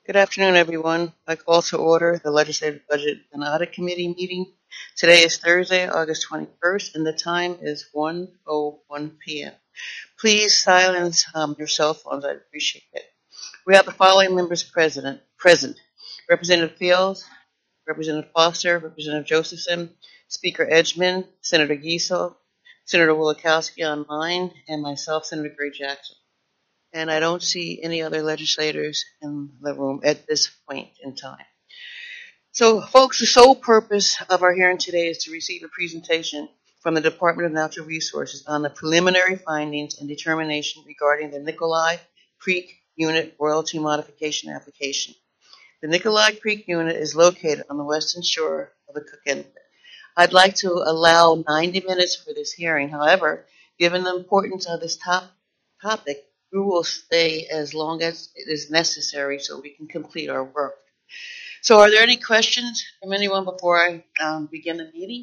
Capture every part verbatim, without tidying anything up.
Good afternoon, everyone. I call to order the Legislative Budget and Audit Committee meeting. Today is Thursday, August twenty-first, and the time is one oh one p.m. Please silence um, your cell phones. I'd appreciate it. We have the following members present. present. Representative Fields, Representative Foster, Representative Josephson, Speaker Edgman, Senator Giesel, Senator Wielechowski online, and myself, Senator Gray Jackson. And I don't see any other legislators in the room at this point in time. So, folks, the sole purpose of our hearing today is to receive a presentation from the Department of Natural Resources on the preliminary findings and determination regarding the Nicolay Creek Unit royalty modification application. The Nicolay Creek Unit is located on the western shore of the Cook Inlet. I'd like to allow ninety minutes for this hearing. However, given the importance of this top topic, we will stay as long as it is necessary so we can complete our work. So are there any questions from anyone before I um, begin the meeting?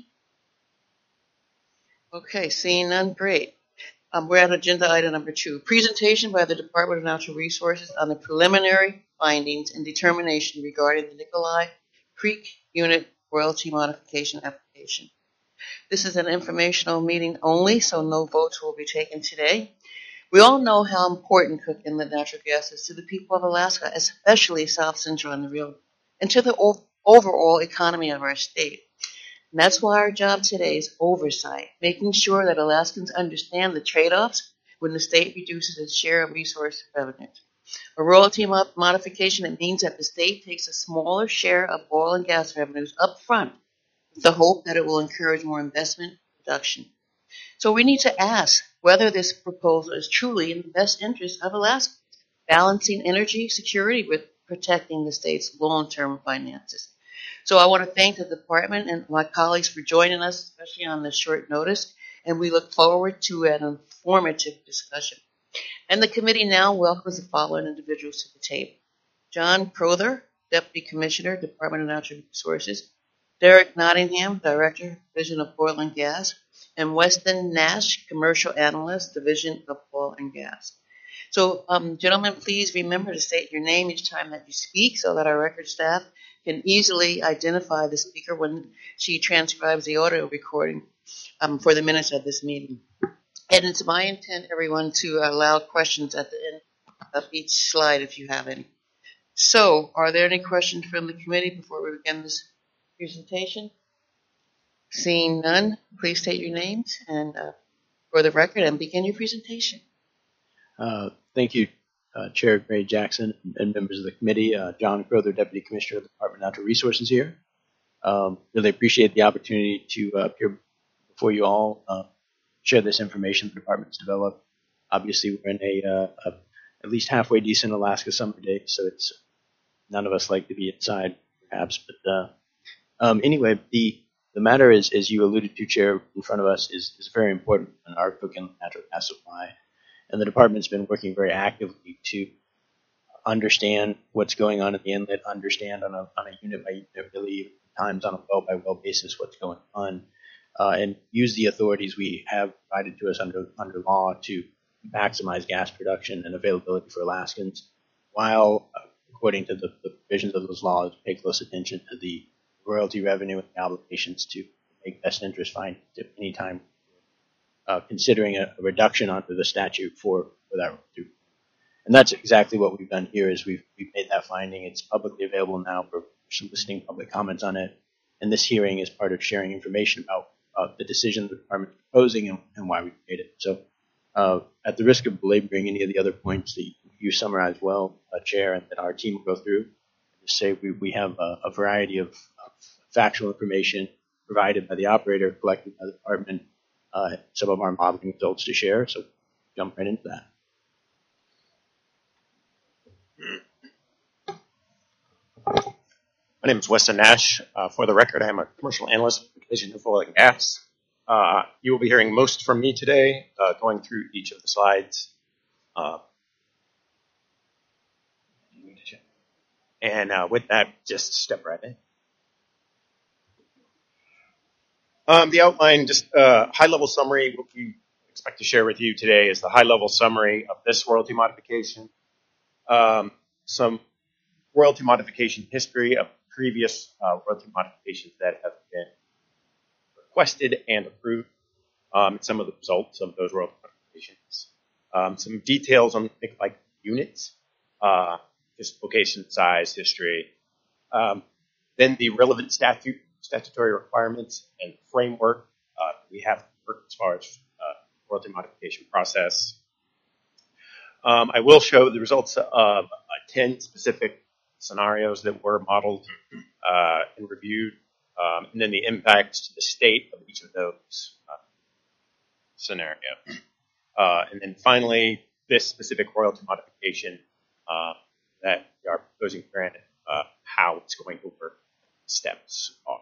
Okay, seeing none, great. Um, we're at agenda item number two, presentation by the Department of Natural Resources on the preliminary findings and determination regarding the Nicolay Creek Unit royalty modification application. This is an informational meeting only, so no votes will be taken today. We all know how important Cook Inlet natural gas is to the people of Alaska, especially South Central and the Rio, and to the o- overall economy of our state. And that's why our job today is oversight, making sure that Alaskans understand the trade-offs when the state reduces its share of resource revenues. A royalty mo- modification, it means that the state takes a smaller share of oil and gas revenues up front with the hope that it will encourage more investment and production. So we need to ask whether this proposal is truly in the best interest of Alaska, balancing energy security with protecting the state's long-term finances. So I want to thank the department and my colleagues for joining us, especially on this short notice, and we look forward to an informative discussion. And the committee now welcomes the following individuals to the table. John Crowther, Deputy Commissioner, Department of Natural Resources, Derek Nottingham, Director, Division of Oil and Gas, and Weston Nash, Commercial Analyst, Division of Oil and Gas. So, um, gentlemen, please remember to state your name each time that you speak so that our record staff can easily identify the speaker when she transcribes the audio recording um, for the minutes of this meeting. And it's my intent, everyone, to allow questions at the end of each slide if you have any. So, are there any questions from the committee before we begin this presentation? Seeing none, please state your names and uh, for the record and begin your presentation. Uh, thank you, uh, Chair Gray Jackson and members of the committee. Uh, John Crowther, Deputy Commissioner of the Department of Natural Resources here. Um, really appreciate the opportunity to uh, appear before you all, uh, share this information the department's developed. Obviously, we're in a, uh, a at least halfway decent Alaska summer day, so it's none of us like to be inside, perhaps. But uh, um, anyway, the the matter is, as you alluded to, Chair, in front of us is, is very important in our Cook Inlet natural gas supply. And the department's been working very actively to understand what's going on at the inlet, understand on a, on a unit by unit, really times on a well by well basis what's going on, uh, and use the authorities we have provided to us under under law to maximize gas production and availability for Alaskans, while, uh, according to the, the provisions of those laws, pay close attention to the royalty revenue and the obligations to make best interest findings at any time. Uh, considering a, a reduction under the statute for, for that royalty. And that's exactly what we've done here is we've, we've made that finding. It's publicly available now for soliciting public comments on it. And this hearing is part of sharing information about uh, the decision the department is proposing and, and why we made it. So uh, at the risk of belaboring any of the other points that you summarized well, uh, Chair, and that our team will go through, I just say we, we have a, a variety of, of factual information provided by the operator, collected by the department, Uh, some of our modeling results to share, so jump right into that. My name is Weston Nash. Uh, for the record, I am a commercial analyst with the Division of Oil and Gas. Uh, you will be hearing most from me today, uh, going through each of the slides. Uh, and uh, with that, just step right in. Um, the outline, just uh, high-level summary, what we expect to share with you today is the high-level summary of this royalty modification. Um, some royalty modification history of previous uh, royalty modifications that have been requested and approved, um, some of the results of those royalty modifications, um, some details on things like units, uh, just location, size, history, um, then the relevant statute, statutory requirements and framework uh, we have as far as uh, royalty modification process. Um, I will show the results of uh, ten specific scenarios that were modeled uh, and reviewed, um, and then the impacts to the state of each of those uh, scenarios. Uh, and then finally, this specific royalty modification uh, that we are proposing to grant, uh, how it's going to work, steps are.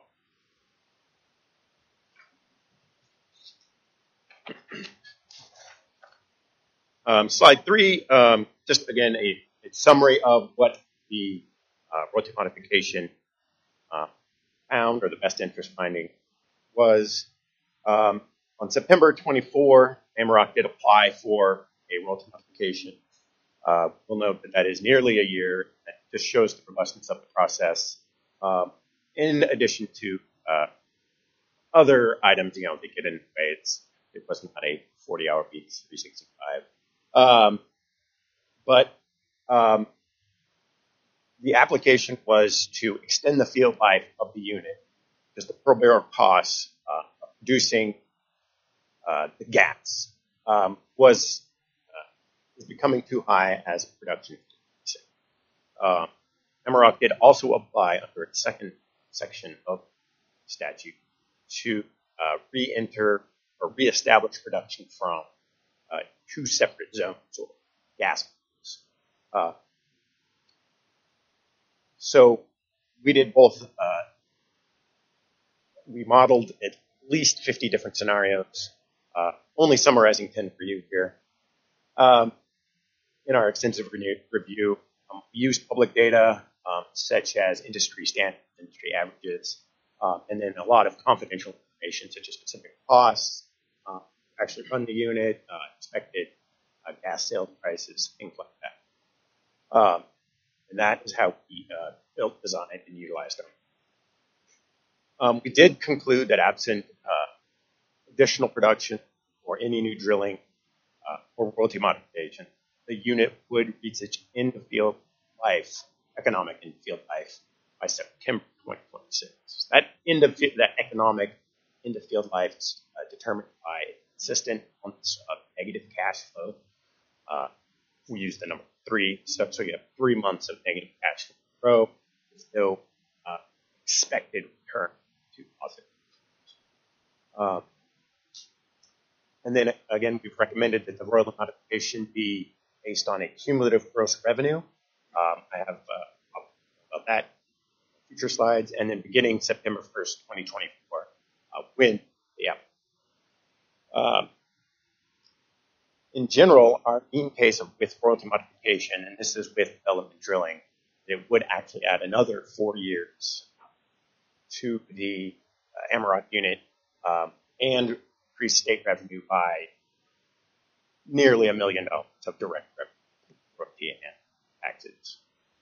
Um, slide three, um, just again a, a summary of what the uh, royalty modification uh, found, or the best interest finding was. Um, on September twenty-fourth, Amerock did apply for a royalty modification. Uh, we'll note that that is nearly a year. That just shows the robustness of the process. Um, in addition to uh, other items, you know, that get in the way. It's, it was not a forty-hour week, three sixty-five. Um, but um, the application was to extend the field life of the unit, because the per barrel costs uh, of producing uh, the gas um, was uh, was becoming too high as production. Uh, Amerock did also apply under its second section of statute to uh, re-enter or re-establish production from uh, two separate zones or gas pools. Uh, so we did both. Uh, we modeled at least fifty different scenarios, uh, only summarizing ten for you here. Um, in our extensive re- review, um, we used public data um, such as industry standards, industry averages, uh, and then a lot of confidential information such as specific costs, uh, actually run the unit, uh, expected uh, gas sales prices, things like that. Um, and that is how we uh, built, designed, and utilized them. Um, we did conclude that absent uh, additional production or any new drilling uh, or royalty modification, the unit would reach its end-of-field life, economic end-of-field life, by September twenty twenty-six. That end of that economic end-of-field life is uh, determined by consistent months of negative cash flow. Uh, we use the number three, so, so you have three months of negative cash flow with no uh, expected return to positive. Um, and then again, we've recommended that the royalty modification be based on a cumulative gross revenue. Um, I have uh, about that future slides, and then beginning September first, twenty twenty-four, uh, when yeah. Um, in general, our mean case of with royalty modification, and this is with development drilling, it would actually add another four years to the uh, Amerock unit um, and increase state revenue by nearly a million dollars of direct revenue, royalty and taxes.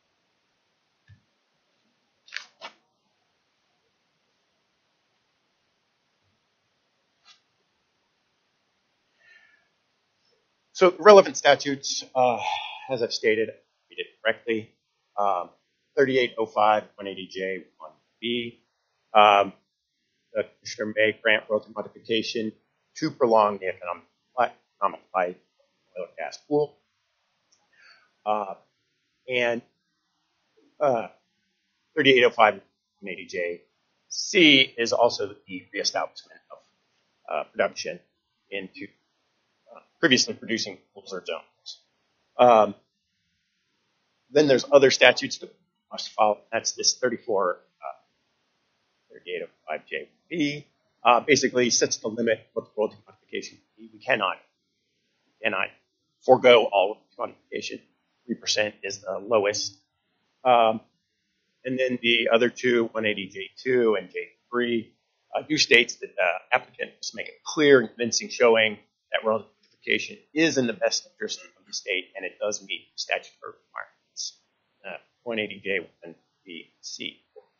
So relevant statutes, uh, as I've stated, read it correctly, um, thirty-eight oh five, one eighty J, one B. Um, the commissioner may grant royalty modification to prolong the economic life, economic life of the oil and gas pool. Uh, and uh, thirty-eight oh five, one eighty J C is also the reestablishment of uh, production into uh, previously producing pools or zones. Um, then there's other statutes that must follow. That's this thirty-four, uh, thirty-eight oh five J B. Uh, basically sets the limit what the royalty modification can be. We cannot, cannot forego all modification. three percent is the lowest. Um, and then the other two, one eighty J two and J three, uh, do states that the applicant must make a clear and convincing showing that royalty modification is in the best interest of the state and it does meet statutory requirements. Uh, point eight zero J one B C.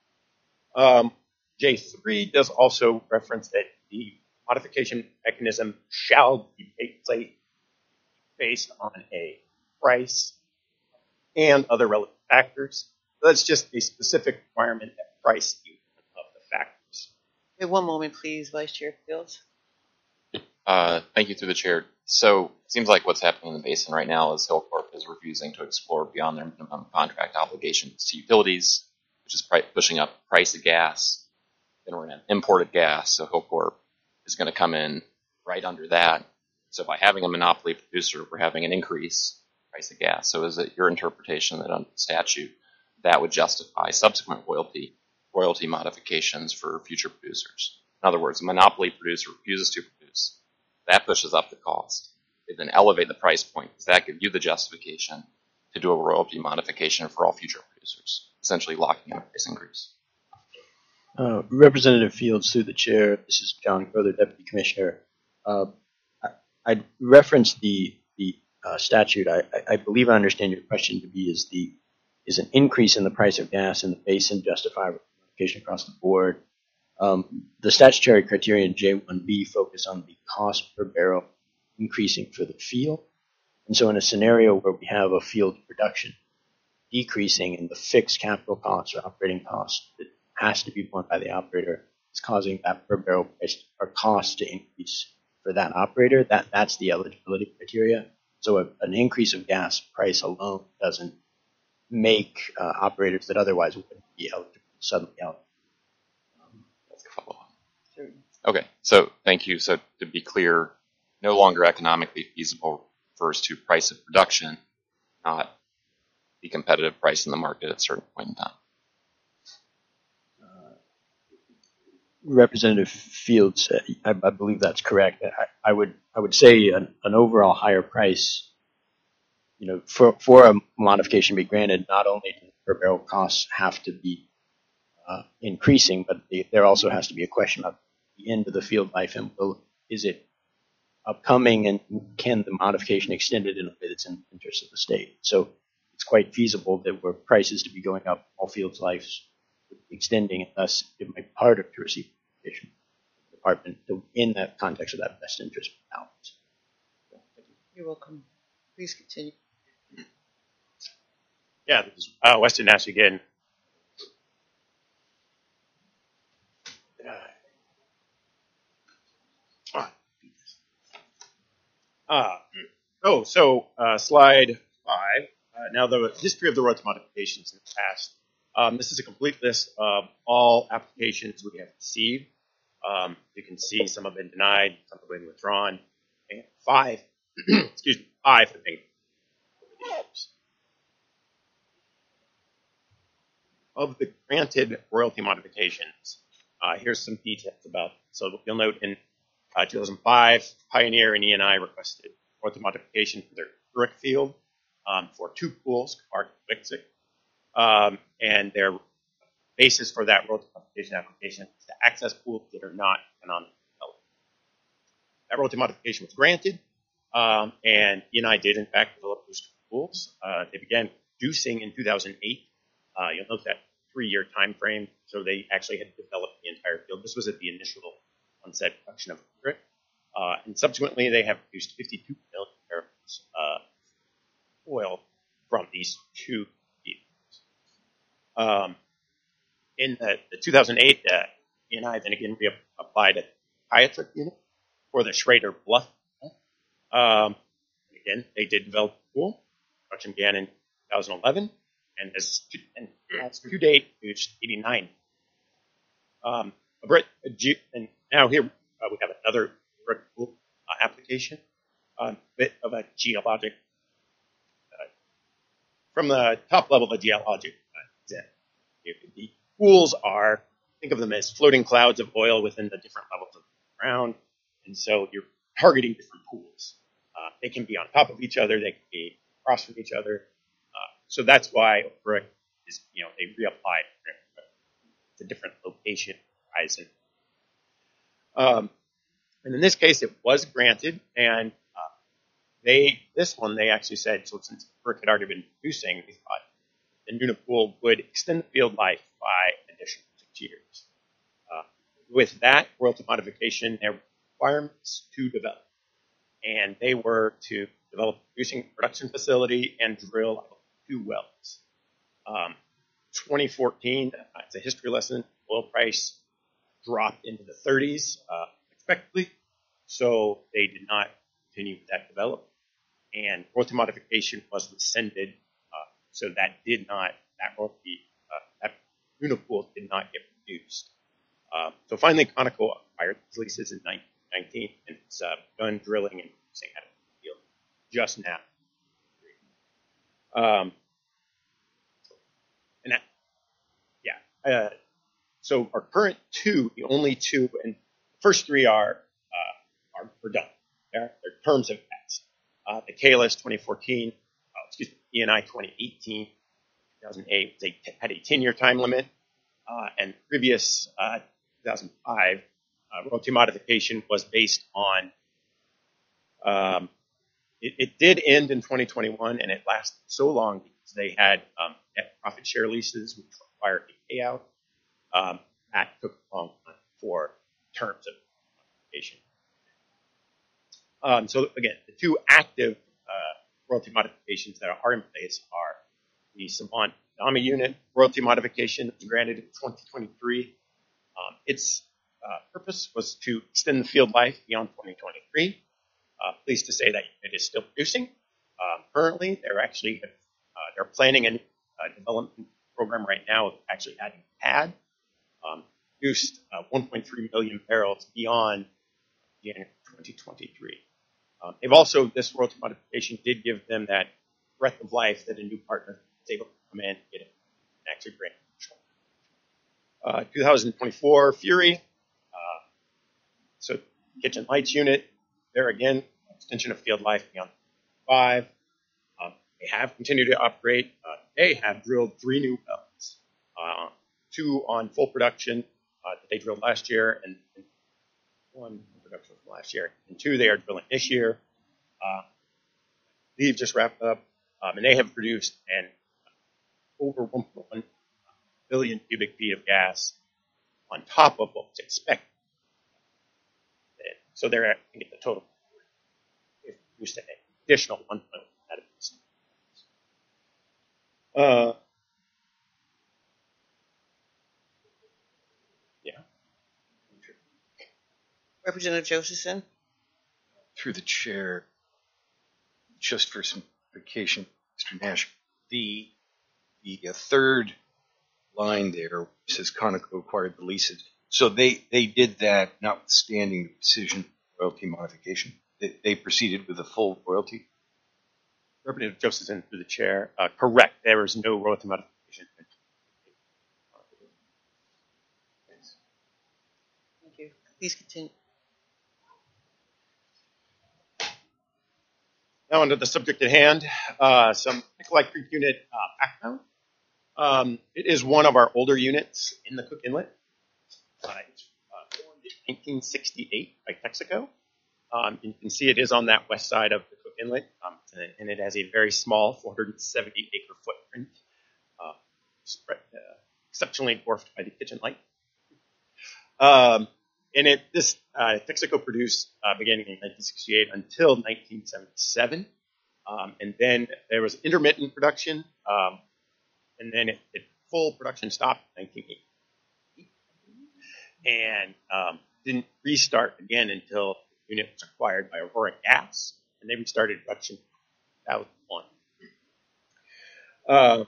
Um, J three does also reference that the modification mechanism shall be paid based on a price and other relevant factors. So that's just a specific requirement that price be one of the factors. Okay, one moment, please, Vice Chair Fields. Uh, thank you through the chair. So it seems like what's happening in the basin right now is Hillcorp is refusing to explore beyond their minimum contract obligations to utilities, which is pri- pushing up price of gas. Then we're going to imported gas, so Hillcorp is going to come in right under that. So by having a monopoly producer, we're having an increase in price of gas. So is it your interpretation that under statute that would justify subsequent royalty royalty modifications for future producers? In other words, a monopoly producer refuses to produce. That pushes up the cost. They then elevate the price point. Does that give you the justification to do a royalty modification for all future producers, essentially locking in a price increase? Uh, Representative Fields, through the chair, this is John Crowther, Deputy Commissioner. Uh, I, I referenced the the uh, statute. I, I believe I understand your question to be is the is an increase in the price of gas in the basin justify modification across the board. Um, the statutory criterion J one B focus on the cost per barrel increasing for the field. And so in a scenario where we have a field production decreasing in the fixed capital costs or operating costs that has to be borne by the operator, it's causing that per barrel price or cost to increase for that operator. That, that's the eligibility criteria. So a, an increase of gas price alone doesn't make uh, operators that otherwise wouldn't be eligible suddenly eligible. Follow on. Okay, so thank you. So to be clear, no longer economically feasible refers to price of production, not the competitive price in the market at a certain point in time. Uh, Representative Fields, uh, I, I believe that's correct. I, I would I would say an, an overall higher price, you know, for for a modification to be granted, not only do the per barrel costs have to be Uh, increasing, but the, there also has to be a question of the end of the field life and will, is it upcoming and can the modification extend it in a way that's in the interest of the state? So it's quite feasible that were prices to be going up, all fields' lives extending, and thus it might be harder to receive modification department to, in that context of that best interest balance. You're welcome. Please continue. Yeah, this is uh, Weston Nash again. Uh, oh, so uh, slide five. Uh, now, the history of the royalty modifications in the past. Um, this is a complete list of all applications we have received. Um, you can see some have been denied, some have been withdrawn, and five, excuse me, five have been. Of the granted royalty modifications, uh, here's some details about. So you'll note in uh, two thousand five, Pioneer and E and I requested royalty modification for their Brick field um, for two pools, Clark and Wixick. Um, and their basis for that royalty modification application is to access pools that are not economically developed. That royalty modification was granted, um, and E and I did in fact develop those two pools. Uh, they began producing in two thousand eight. Uh, you'll note that three-year time frame, so they actually had developed the entire field. This was at the initial onset production of Brick. Uh, and subsequently, they have produced fifty-two million barrels of uh, oil from these two fields. Um, in the, the two thousand eight, uh, E and I then again reapplied a Piatric unit for the Schrader Bluff. Um, again, they did develop the pool. Production began in two thousand eleven, and has to, and has to date reached eighty-nine. Um, a Brit, a G, and now here uh, we have another uh, application, a uh, bit of a geologic, uh, from the top level of a geologic uh, the pools are, think of them as floating clouds of oil within the different levels of the ground, and so you're targeting different pools. Uh, they can be on top of each other, they can be across from each other, uh, so that's why Brick is, you know, they reapplied. It's a different location horizon. Um, and in this case, it was granted, and uh, they this one they actually said, so since Brick had already been producing, they thought the Nuna pool would extend the field life by an additional six years. Uh, with that royalty modification, there were requirements to develop, and they were to develop a producing production facility and drill two wells. Um, twenty fourteen, uh, it's a history lesson. Oil price dropped into the thirties uh, unexpectedly, so they did not continue with that development. And royalty modification was rescinded, uh, so that did not, that royalty, uh, that Nuna pool did not get reduced. Uh, so finally, Conoco acquired these leases in nineteen nineteen, and it's uh, done drilling and producing out of the field just now. Um, and that, yeah, uh, so our current two, the only two, and the first three are uh, are, are done. Their, their terms have passed. Uh, the K L S twenty fourteen, uh, excuse me, E N I twenty eighteen, two thousand eight, they had a ten-year time limit, uh, and previous uh, two thousand five uh, royalty modification was based on. Um, it, it did end in twenty twenty-one, and it lasted so long because they had um, net profit share leases, which required a payout. Um, that took a long time for terms of modification. Um, so again, the two active uh, royalty modifications that are in place are the Savant Dama unit royalty modification that was granted in twenty twenty-three. Um, its uh, purpose was to extend the field life beyond twenty twenty-three. Uh, pleased to say that it is still producing. Um, currently, they're actually uh, they're planning a uh, development program right now of actually adding a pad. Um, produced uh, one point three million barrels beyond January twenty twenty-three. Um, they've also, this royalty modification did give them that breadth of life that a new partner is able to come in and get it and actually grant control. Uh, two thousand twenty-four Fury, uh, so kitchen lights unit, there again, extension of field life beyond five. Um, they have continued to operate. Uh, they have drilled three new wells, uh, two on full production uh, that they drilled last year, and, and one production from last year, and two they are drilling this year. Uh, they've just wrapped up, um, and they have produced an over one point one billion cubic feet of gas on top of what was expected. So they're at the total. They've produced an additional one point one out of this. Uh, yeah. Representative Josephson. Through the chair, just for simplification, Mister Nash, the the uh, third line there says Conoco acquired the leases. So they, they did that notwithstanding the decision royalty modification. They, they proceeded with a full royalty. Representative Josephson through the chair. Uh, correct. There is no royalty modification. Thank you. Please continue. Now onto the subject at hand, uh, some Nikolai Creek unit uh, background. Um, it is one of our older units in the Cook Inlet. Uh, it's uh, formed in nineteen sixty-eight by Texaco. Um, you can see it is on that west side of the Cook Inlet, um, and it has a very small four hundred seventy acre footprint, uh, spread, uh, exceptionally dwarfed by the kitchen light. Um, and it this uh, Texaco produced uh, beginning in nineteen sixty-eight until nineteen seventy-seven, um, and then there was intermittent production, um, and then it, it full production stopped in nineteen eighty, and um, didn't restart again until the unit was acquired by Aurora Gas, and they restarted production in two thousand one. Uh,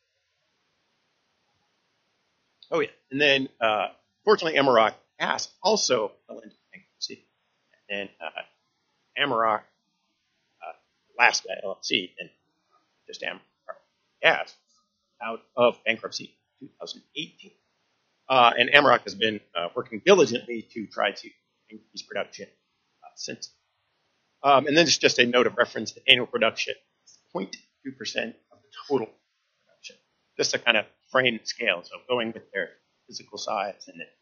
oh yeah, and then uh, fortunately, Amarok Gas also fell into bankruptcy, and uh, Amarok uh, Alaska L L C and just Amarok Gas out of bankruptcy in two thousand eighteen. Uh, and Amarok has been uh, working diligently to try to increase production uh, since. Um, and then it's just a note of reference that annual production is zero point two percent of the total production. Just to kind of frame the scale. So going with their physical size and then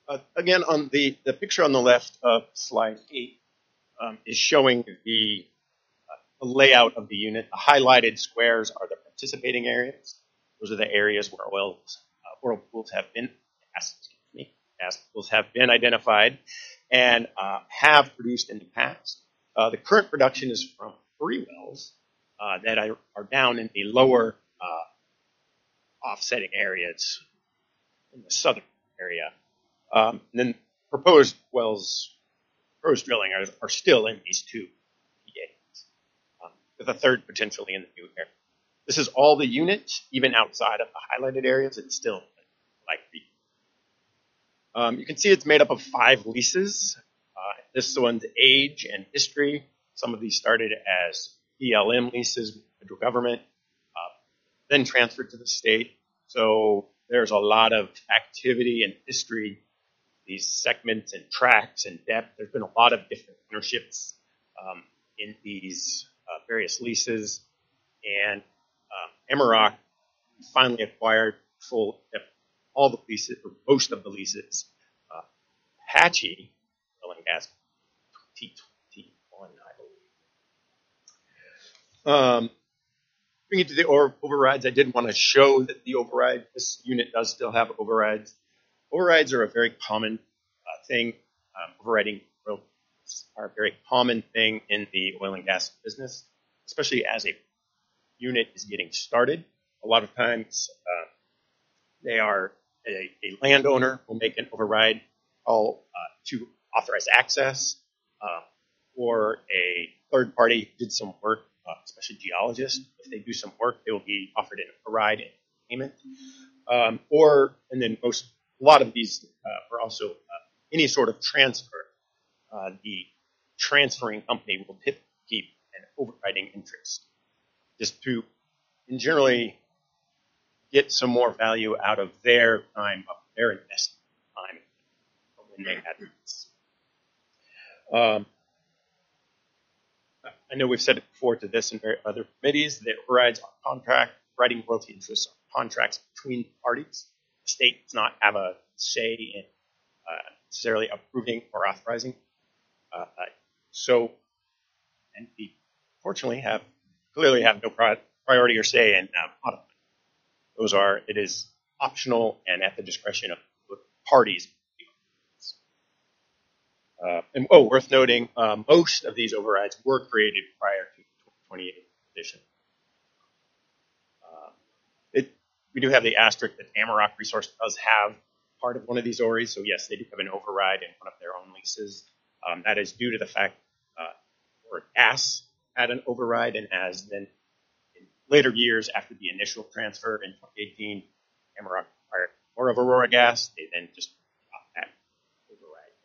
Uh, again, on the, the picture on the left of slide eight um, is showing the, uh, the layout of the unit. The highlighted squares are the participating areas. Those are the areas where oil, uh, oil pools have been, excuse me, gas pools have been identified and uh, have produced in the past. Uh, the current production is from three wells uh, that are, are down in the lower uh, offsetting areas in the southern area. Um, and then proposed wells, proposed drilling are, are still in these two P As, um, with a third potentially in the new area. This is all the units, even outside of the highlighted areas. It's still like the. Um, you can see it's made up of five leases. Uh, this one's age and history. Some of these started as B L M leases with the federal government, uh, then transferred to the state. So there's a lot of activity and history, these segments and tracks and depth. There's been a lot of different ownerships um, in these uh, various leases. And um, Amaroq finally acquired full, all the leases, or most of the leases. Uh, Apache, oil and gas, twenty twenty-one, I believe. Um, bringing it to the over- overrides, I did want to show that the override, this unit does still have overrides. Overrides are a very common uh, thing. Um, overriding are a very common thing in the oil and gas business, especially as a unit is getting started. A lot of times uh, they are a, a landowner will make an override call uh, to authorize access, uh, or a third party did some work, uh, especially geologists. If they do some work, they will be offered an override and payment. Um, or, and then most, a lot of these uh, are also uh, any sort of transfer. Uh, the transferring company will tip, keep an overriding interest just to, and generally, get some more value out of their time, of their invested time when they had this. Um, I know we've said it before to this and other committees that overrides on contract, writing royalty interests on contracts between parties. The state does not have a say in uh, necessarily approving or authorizing. Uh, uh, so, and we fortunately have clearly have no pri- priority or say in uh, modifying. Those are, it is optional and at the discretion of the parties. Uh, and oh, worth noting, uh, most of these overrides were created prior to the twenty-eight edition. Uh, it, we do have the asterisk that Amaroq Resource does have part of one of these O R Is, so yes, they do have an override in one of their own leases. Um, that is due to the fact uh, or gas had an override, and as then in later years after the initial transfer in twenty eighteen, Amaroq acquired more of Aurora Gas. They then just got that override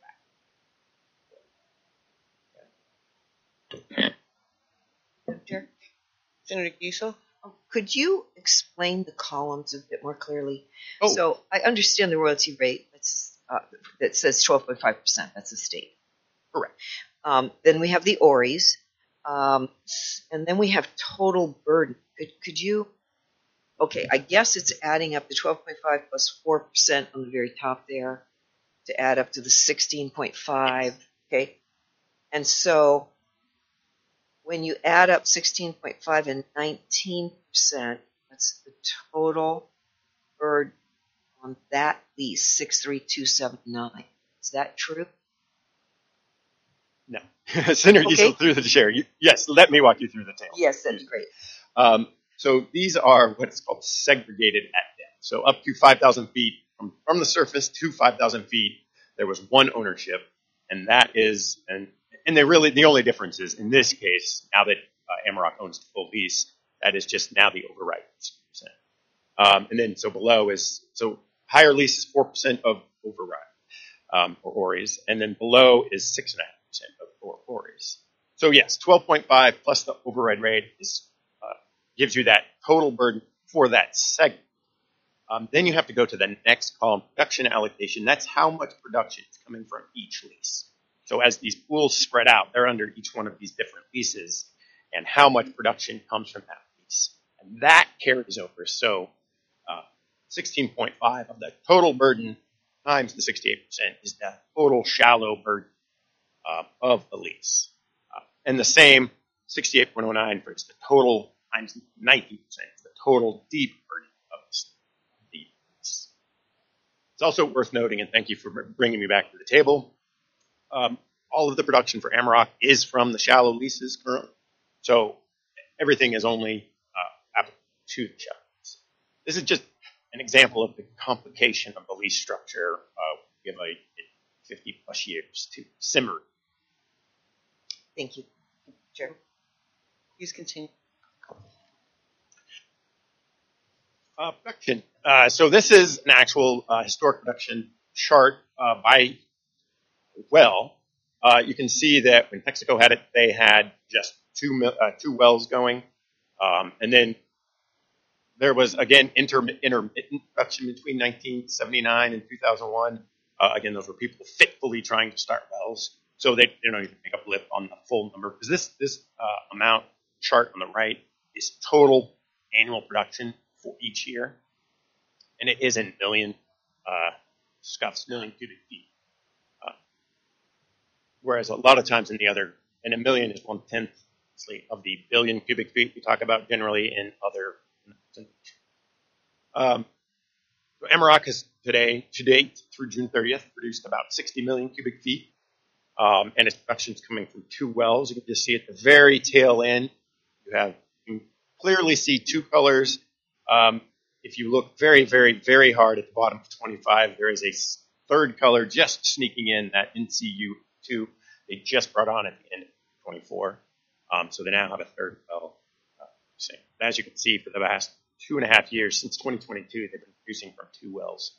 back. Madam Chair? Senator Giesel? Oh, Could you explain the columns a bit more clearly? Oh. So I understand the royalty rate that's, uh, that says twelve point five percent. That's the state. Correct. Um, then we have the O R Is. Um, and then we have total burden. Could, could you? Okay, I guess it's adding up the twelve point five plus four percent on the very top there to add up to the sixteen point five. Okay. And so when you add up sixteen point five and nineteen percent, that's the total burden on that lease, six three two seven nine. Is that true? No. Senator Okay. Giesel through the chair. You, yes, let me walk you through the table. Yes, that's great. Um, so these are what's called segregated at depth. So up to five thousand feet from, from the surface to five thousand feet, there was one ownership, and that is, and and they really the only difference is in this case now that uh, Amaroq owns the full lease, that is just now the override is two percent. Um, and then so below is so higher lease is four percent of override um, or O R Is, and then below is six and a half percent of O R Is. So yes, twelve point five plus the override rate is uh, gives you that total burden for that segment. Um, then you have to go to the next column, production allocation. That's how much production is coming from each lease. So as these pools spread out, they're under each one of these different leases, and how much production comes from that lease. And that carries over. So uh, sixteen point five of the total burden times the sixty-eight percent is the total shallow burden uh, of the lease. Uh, and the same sixty-eight point oh nine for it's the total times ninety percent, the total deep burden of the lease. It's also worth noting, and thank you for bringing me back to the table, um, all of the production for Amarok is from the shallow leases currently. So everything is only uh, applicable to the shallow lease. This is just an example of the complication of the lease structure. Uh, we have like fifty plus years to simmer. Thank you, Chair. Please continue. Uh, production. Uh, so this is an actual uh, historic production chart uh, by well. Uh, you can see that when Texaco had it, they had just two mil- uh, two wells going, um, and then there was again inter- intermittent production between nineteen seventy-nine and two thousand one. Uh, again, those were people fitfully trying to start wells, so they you know you can make a blip on the full number because this this uh, amount chart on the right is total annual production for each year, and it is in million uh, scuffs, million cubic feet. Uh, whereas a lot of times in the other, and a million is one tenth of the billion cubic feet we talk about generally in other. Um, so Amarok has today, to date, through June thirtieth, produced about sixty million cubic feet, um, and its production is coming from two wells. You can just see at the very tail end, you have you can clearly see two colors. Um, if you look very, very, very hard at the bottom of twenty-five, there is a third color just sneaking in, that N C U two they just brought on at the end of twenty-four. Um, so they now have a third well. Uh, as you can see, for the last two and a half years, since twenty twenty-two, they've been producing from two wells.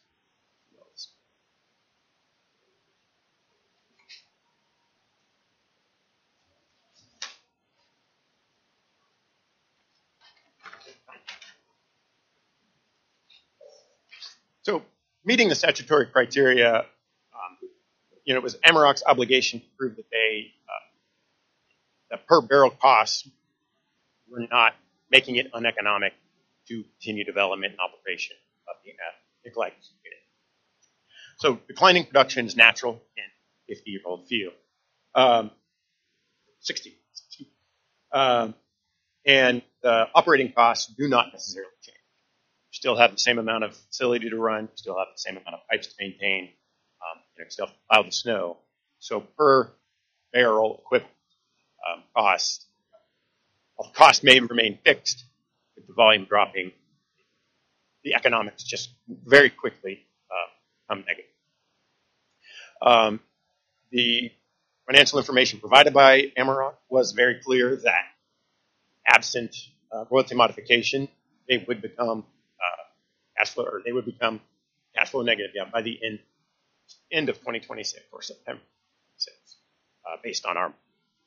So meeting the statutory criteria, um, you know, it was Amarok's obligation to prove that they, uh, the per barrel costs were not making it uneconomic to continue development and operation of the uh, Nikolai unit. So declining production is natural in fifty-year-old field. Um, sixty. Um, and the operating costs do not necessarily change. You still have the same amount of facility to run, you still have the same amount of pipes to maintain, um, you know, still have to plow the snow. So per barrel equivalent um, cost, while the cost may remain fixed, with the volume dropping, the economics just very quickly uh, become negative. Um, the financial information provided by Amarok was very clear that absent uh, royalty modification, they would become uh, cash flow, or they would become cash flow negative yeah, by the end end of twenty twenty-six or September twenty-six, uh, based on our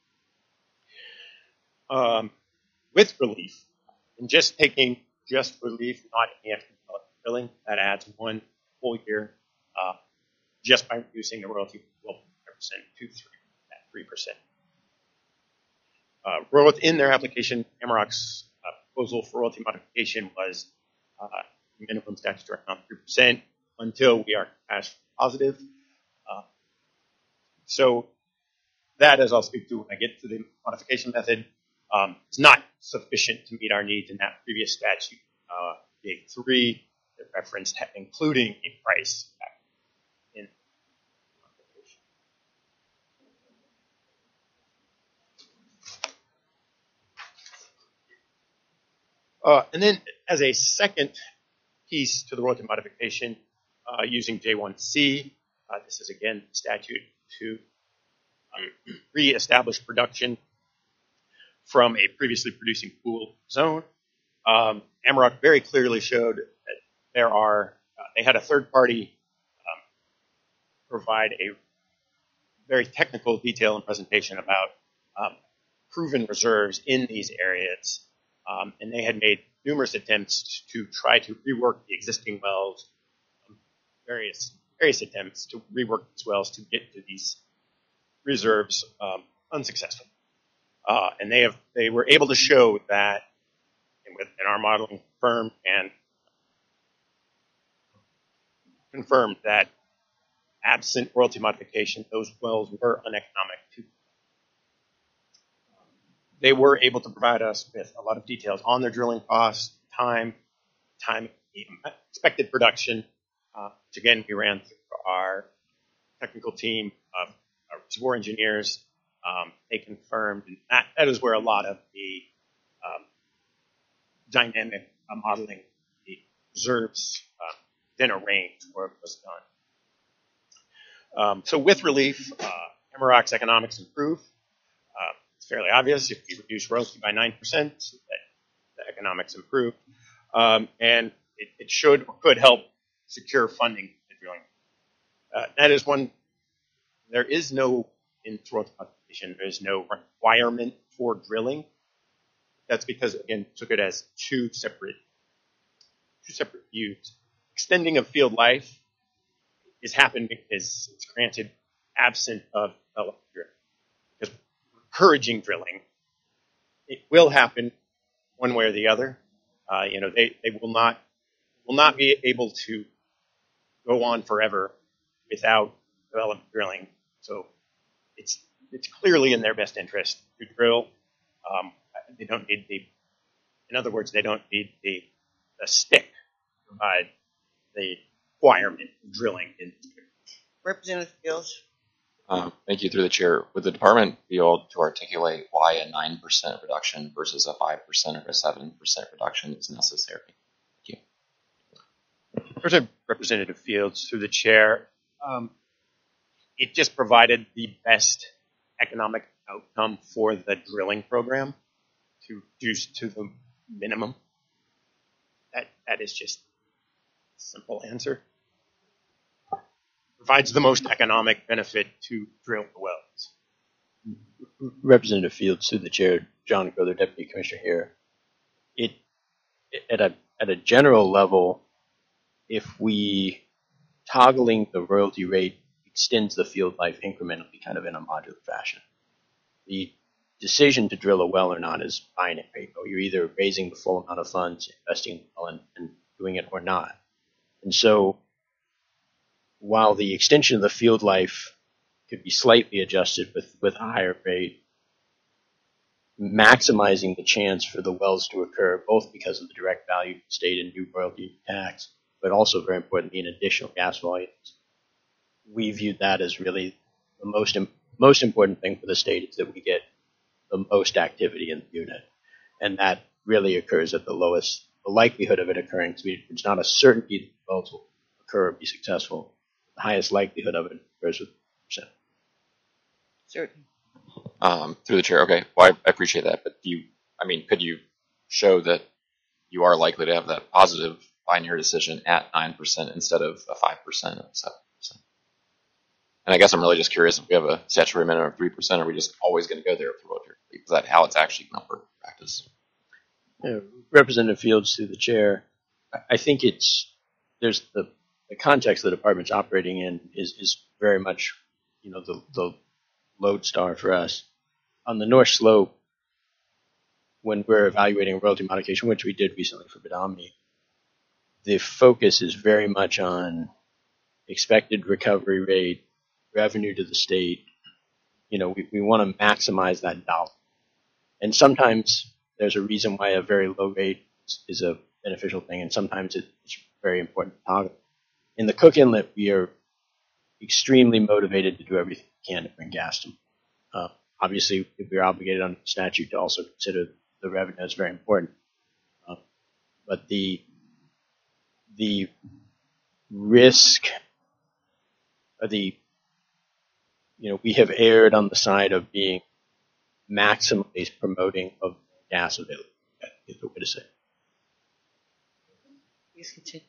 um, with relief and just taking just relief, not any extra billing, that adds one full year uh, just by reducing the royalty from twelve percent to three percent. Uh, royalty in their application, Amarok's uh, proposal for royalty modification was uh, minimum statutory amount three percent until we are cash positive. Uh, so that, as I'll speak to when I get to the modification method, um, is not sufficient to meet our needs in that previous statute, uh, Big Three, that referenced including a price in modification. Uh, and then, as a second piece to the royalty modification, uh, using J one C, uh, this is again statute to um, re-establish production from a previously producing pool zone. Um, Amarok very clearly showed that there are, uh, they had a third party um, provide a very technical detail and presentation about um, proven reserves in these areas. Um, and they had made numerous attempts to try to rework the existing wells, um, various various attempts to rework these wells to get to these reserves, um, unsuccessful. Uh, and they have they were able to show that, and with in our modeling firm and confirmed that absent royalty modification, those wells were uneconomic too. They were able to provide us with a lot of details on their drilling costs, time, time expected production, uh, which again we ran through our technical team of our reservoir engineers. Um, they confirmed, and that, that is where a lot of the um, dynamic uh, modeling, the reserves uh, within a range work was done. Um, so with relief, uh, Amarok's economics improve. Uh, it's fairly obvious if you reduce royalty by nine percent, that the economics improve. Um, and it, it should or could help secure funding for drilling. Uh, that is one, there is no, in royalty modification, there is no requirement for drilling. That's because, again, took it as two separate, two separate views. Extending of field life is happening because it's granted absent of development drilling. Because encouraging drilling, it will happen one way or the other. Uh, you know, they, they will not will not be able to go on forever without development drilling. So it's it's clearly in their best interest to drill. Um, they don't need the, in other words, they don't need the the stick to provide the requirement of drilling in. Representative Fields. Um, thank you through the chair. Would the department be able to articulate why a nine percent reduction versus a five percent or a seven percent reduction is necessary? Thank you. First, Representative Fields, through the chair, um, it just provided the best economic outcome for the drilling program to reduce to the minimum. That that is just a simple answer. Provides the most economic benefit to drill the wells. Representative Fields, through the chair, John Crowther, Deputy Commissioner here. It at a at a general level, if we toggling the royalty rate extends the field life incrementally, kind of in a modular fashion. The decision to drill a well or not is binary. You're either raising the full amount of funds, investing well, and, and doing it or not. And so, while the extension of the field life could be slightly adjusted with, with a higher rate, maximizing the chance for the wells to occur, both because of the direct value to the state and new royalty tax, but also very importantly in additional gas volumes. We viewed that as really the most most important thing for the state is that we get the most activity in the unit, and that really occurs at the lowest, the likelihood of it occurring. So it's not a certainty that the wells will occur or be successful. The highest likelihood of it occurs with percent. Certainly. Um, through the chair, okay. Well, I, I appreciate that, but do you, I mean, could you show that you are likely to have that positive binary decision at nine percent instead of a five percent or seven percent? And I guess I'm really just curious if we have a statutory minimum of three percent, are we just always going to go there with the royalty? Is that how it's actually going to work in practice? Yeah, Representative Fields, through the chair, I think it's, there's the, the context the department's operating in is, is very much, you know, the, the lodestar for us. On the North Slope, when we're evaluating royalty modification, which we did recently for Bedomini, the focus is very much on expected recovery rate, revenue to the state. You know, we, we want to maximize that dollar. And sometimes there's a reason why a very low rate is a beneficial thing, and sometimes it's very important to toggle. In the Cook Inlet, we are extremely motivated to do everything we can to bring gas to them. Uh, obviously, we're obligated under statute to also consider the revenue as very important. Uh, but the the risk, or the, you know, we have erred on the side of being maximally promoting of gas availability, is the way to say it. Please continue.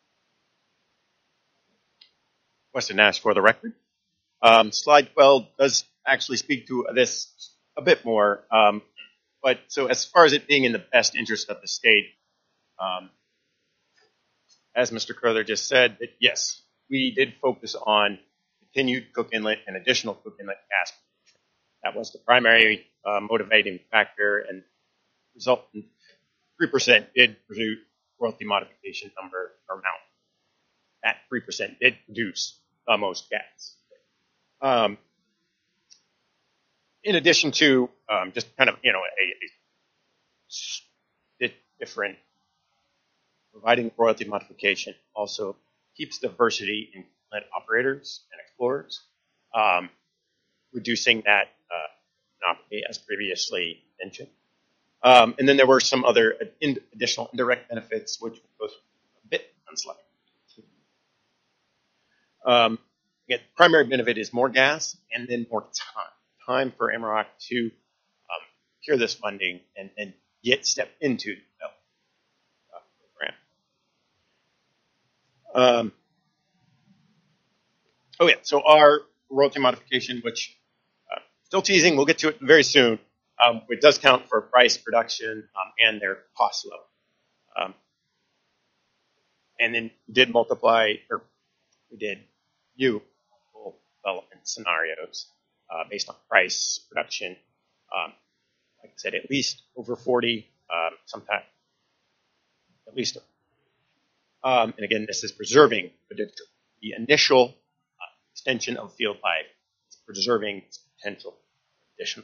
Weston Nash for the record. Um, slide twelve does actually speak to this a bit more. Um, but so as far as it being in the best interest of the state, um, as Mister Crowther just said, that yes, we did focus on continued Cook Inlet and additional Cook Inlet gas production. That was the primary uh, motivating factor, and resultant three percent did produce royalty modification number or amount. That three percent did produce the most gas. Um, in addition to um, just kind of, you know, a, a different, providing royalty modification also keeps diversity in plant operators and explorers, um, reducing that uh, monopoly as previously mentioned. Um, and then there were some other in, additional indirect benefits, which we'll go through a bit on slide. Um, again, the primary benefit is more gas and then more time. Time for Amaroq to um, secure this funding and, and get step into the uh, program. Um, oh yeah, so our royalty modification, which uh, still teasing, we'll get to it very soon. Um, it does count for price, production, um, and their cost level. Um, and then we did multiply, or we did view multiple development scenarios uh, based on price, production, um, like I said, at least over forty, um, sometimes at least. Um, and again, this is preserving the, the initial uh, extension of field life. It's preserving its potential addition.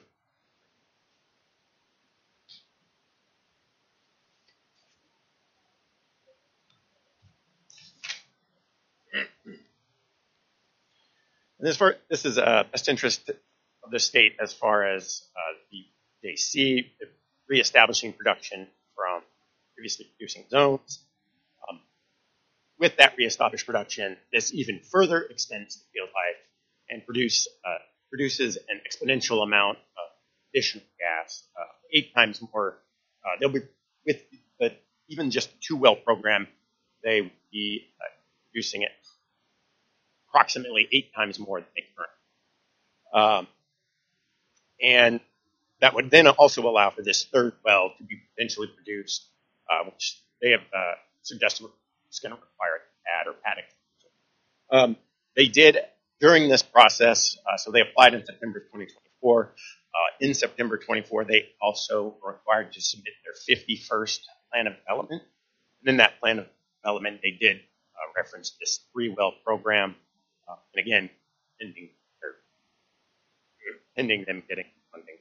And this, for, this is uh, best interest of the state as far as uh, the J C, reestablishing production from previously producing zones. Um, with that reestablished production, this even further extends the field life and produce, uh, produces an exponential amount of additional gas, uh, eight times more. Uh, they'll be with the, even just a two-well program, they would be uh, producing it approximately eight times more than they currently. Um, and that would then also allow for this third well to be potentially produced, uh, which they have uh, suggested is going to require a pad or paddock. Um, they did during this process, uh, so they applied in September twenty twenty-four. Uh, in September twenty-four, they also were required to submit their fifty-first plan of development. And in that plan of development, they did uh, reference this three-well program. Uh, and again, pending, or pending them getting funding.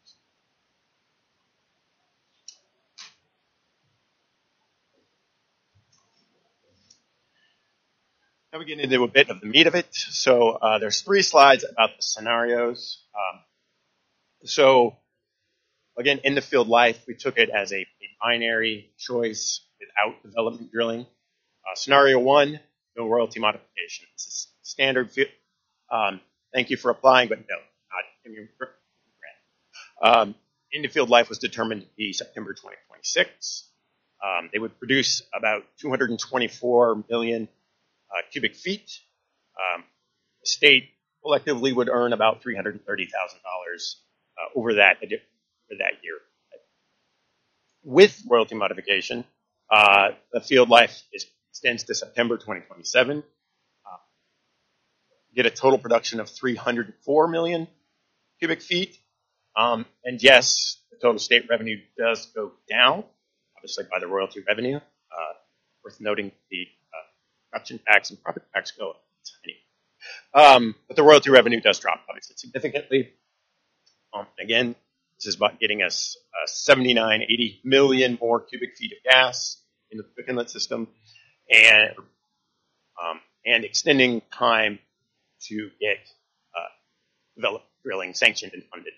Now we get into a bit of the meat of it. So uh, there's three slides about the scenarios. Um, so again, in the field life, we took it as a, a binary choice without development drilling. Uh, scenario one, no royalty modification. This is standard. Um, thank you for applying, but no, not in your grant. Um, in the field life was determined to be September twenty twenty-six. Um, they would produce about two hundred twenty-four million uh, cubic feet. Um, the state collectively would earn about three hundred thirty thousand dollars uh, over that over that year. With royalty modification, uh, the field life is, extends to September twenty twenty-seven. Uh, get a total production of three hundred four million cubic feet. Um, and yes, the total state revenue does go down, obviously by the royalty revenue. Uh, worth noting the uh, production tax and property tax go up. Um, but the royalty revenue does drop, obviously, significantly. Um, again, this is about getting us uh, seventy-nine, eighty million more cubic feet of gas in the Cook Inlet system, and um, and extending time to get uh, developed drilling sanctioned and funded.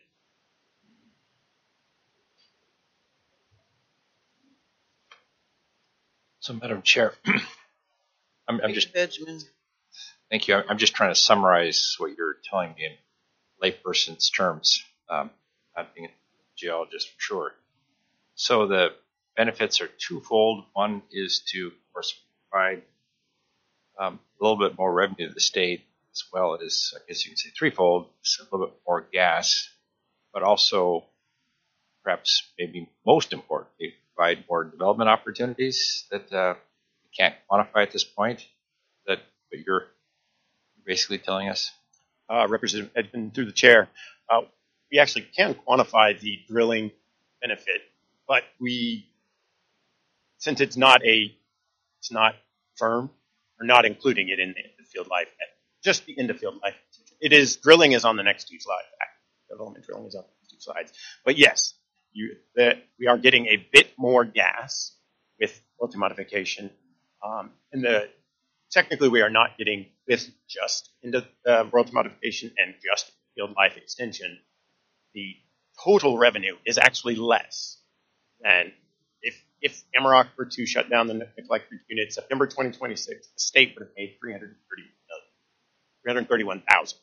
So, Madam Chair, I'm, I'm just Benjamin. thank you. I'm, I'm just trying to summarize what you're telling me in layperson's terms, um, not being a geologist for sure. So the benefits are twofold. One is to, of course, provide um, a little bit more revenue to the state, as well as, I guess you can say threefold, a little bit more gas, but also, perhaps maybe most importantly, provide more development opportunities that uh, we can't quantify at this point. That what you're basically telling us? Uh, Representative Edmond, through the chair, uh, we actually can quantify the drilling benefit, but we, since it's not a, it's not firm, we're not including it in the, the field life at just the end of field life. It is, drilling is on the next two slides. Development drilling is on the next two slides. But yes, you, that we are getting a bit more gas with royalty modification. Um, and the technically we are not getting with just into uh, royalty modification and just field life extension. The total revenue is actually less than if if Amarok were to shut down the Nicolai Creek unit September twenty twenty-six, the state would have paid three hundred thirty-one thousand.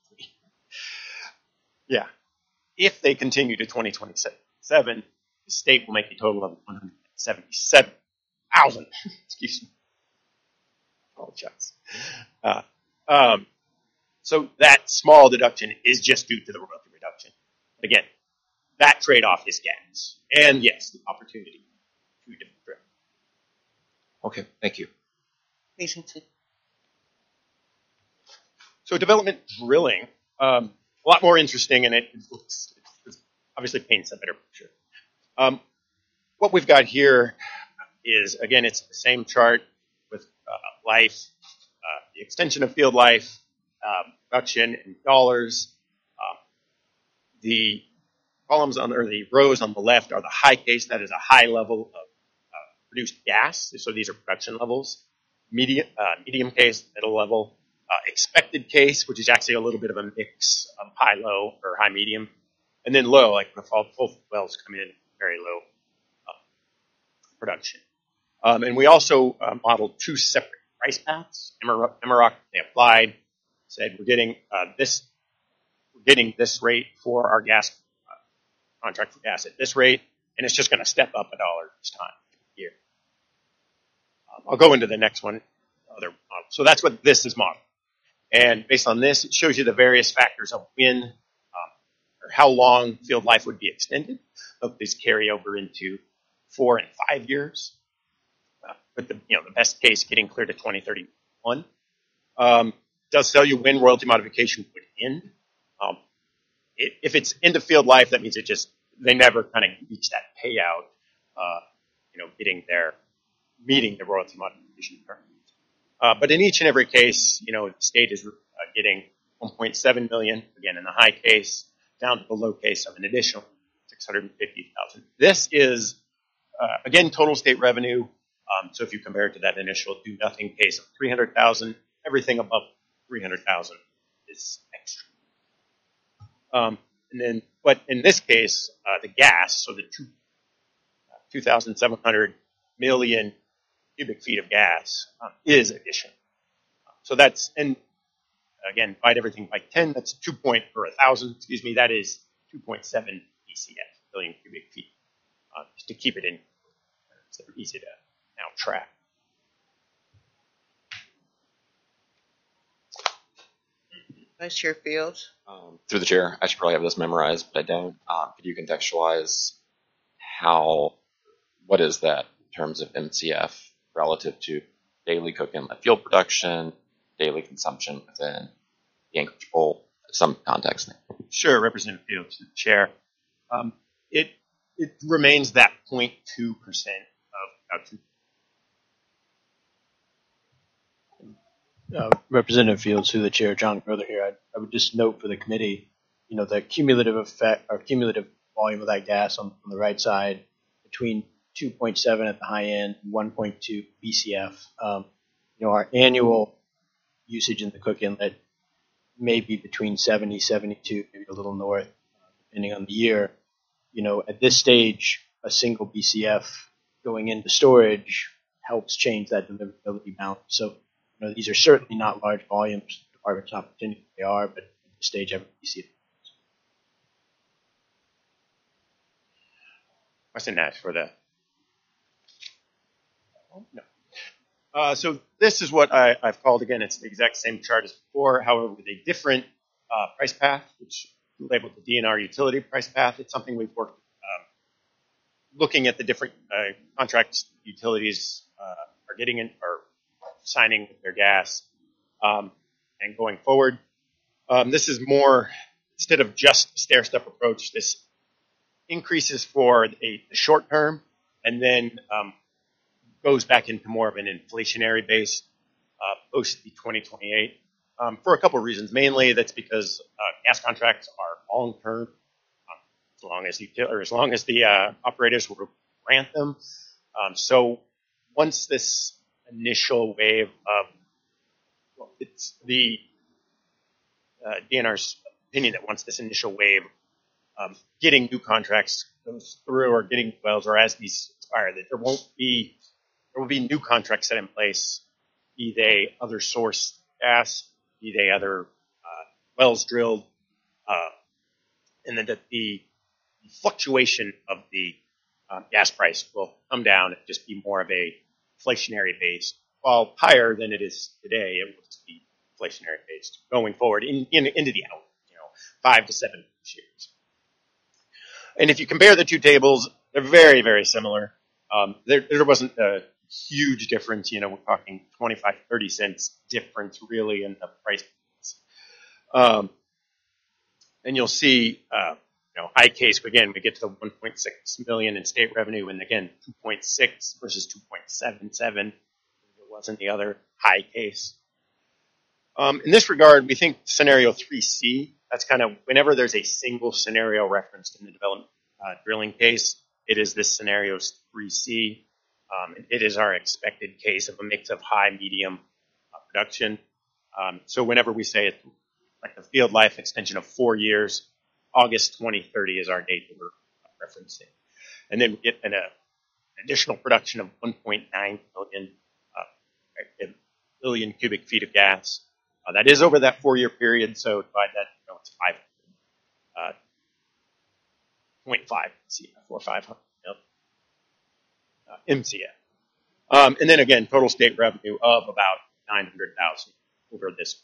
Yeah. If they continue to twenty twenty-seven, the state will make a total of one hundred seventy-seven thousand. Excuse me. Apologize. Uh, um, so that small deduction is just due to the royalty reduction. But again, that trade-off is gas. And yes, the opportunity to different drill. Okay, thank you. Basington. So development drilling, um, a lot more interesting, and it looks, it obviously paints a better picture. Um, what we've got here is, again, it's the same chart with uh, life, uh, the extension of field life, um, production in dollars. Um, the columns on, or the rows on the left are the high case. That is a high level of uh, produced gas. So these are production levels. Medium, uh, medium case, middle level. Uh, expected case, which is actually a little bit of a mix of high-low or high-medium. And then low, like if all both wells come in very low uh, production. Um, and we also uh, modeled two separate price paths. Amarok, they applied, said we're getting uh, this, we're getting this rate for our gas uh, contract for gas at this rate, and it's just going to step up a dollar each time here. Um, I'll go into the next one. Other model. So that's what this is modeled. And based on this, it shows you the various factors of when um, or how long field life would be extended. Both these carry over into four and five years. Uh, but the you know the best case getting clear to twenty thirty-one. Um, does tell you when royalty modification would end. Um, it, if it's end of field life, that means it just they never kind of reach that payout. Uh, you know, getting their meeting the royalty modification term. Uh, but in each and every case, you know, the state is uh, getting one point seven million dollars, again, in the high case, down to the low case of an additional six hundred fifty thousand dollars. This is, uh, again, total state revenue. Um, so if you compare it to that initial do nothing case of three hundred thousand dollars, everything above three hundred thousand dollars is extra. Um, and then, but in this case, uh, the gas, so the two, uh, two thousand seven hundred million cubic feet of gas um, is additional. So that's, and again, divide everything by ten, that's two point, or a thousand, excuse me, that is two point seven B C F, billion cubic feet, uh, just to keep it in, so they're easy to now track. Vice Chair Fields. Um, through the chair, I should probably have this memorized, but I don't. Um, could you contextualize how, what is that in terms of M C F relative to daily cook inlet fuel production, daily consumption within the Anchorage Bowl? Some context there. Sure, Representative Fields, the chair. Um, it it remains that zero point two percent of production. Uh, Representative Fields, through the chair, John Crowther here. I, I would just note for the committee, you know, the cumulative effect or cumulative volume of that gas on, on the right side between two point seven at the high end and one point two B C F. Um, you know, our annual usage in the Cook Inlet may be between seventy, seventy-two, maybe a little north, depending on the year. You know, at this stage, a single B C F going into storage helps change that deliverability balance. So, you know, these are certainly not large volumes. The department's not pretending they are, but at this stage, every B C F. Question asked for the. No. Uh, so this is what I, I've called, again, it's the exact same chart as before, however, with a different uh, price path, which is labeled the D N R utility price path. It's something we've worked um, looking at the different uh, contracts utilities uh, are getting in or signing with their gas um, and going forward. Um, this is more, instead of just a stair-step approach, this increases for a, the short term and then um, goes back into more of an inflationary base uh, post the twenty twenty-eight. um, for a couple of reasons. Mainly, that's because uh, gas contracts are long term, um, as long as you or as long as the uh, operators will grant them. Um, so once this initial wave of well, it's the uh, D N R's opinion that once this initial wave um, getting new contracts goes through, or getting wells, or as these expire, that there won't be there will be new contracts set in place, be they other source gas, be they other uh, wells drilled, uh, and then that the, the fluctuation of the uh, gas price will come down and just be more of a inflationary based, while higher than it is today. It will just be inflationary based going forward in, in, into the out, you know, five to seven years. And if you compare the two tables, they're very, very similar. Um, there, there wasn't a huge difference. You know, we're talking twenty-five, thirty cents difference really in the price. Um, and you'll see, uh, you know, high case, again, we get to the one point six million in state revenue, and again, two point six versus two point seven seven. It wasn't the other high case. Um, in this regard, we think scenario three C, that's kind of whenever there's a single scenario referenced in the development uh, drilling case, it is this scenario three C. Um, it is our expected case of a mix of high, medium uh, production. Um, so whenever we say it's like the field life extension of four years, August twenty thirty is our date that we're referencing. And then we get an, uh, an additional production of one point nine billion, uh, billion cubic feet of gas. Uh, that is over that four-year period, so divide that, you know, it's five, uh, zero point five, see, four, five hundred, yep, uh, M C F. Um, and then again, total state revenue of about nine hundred thousand over this.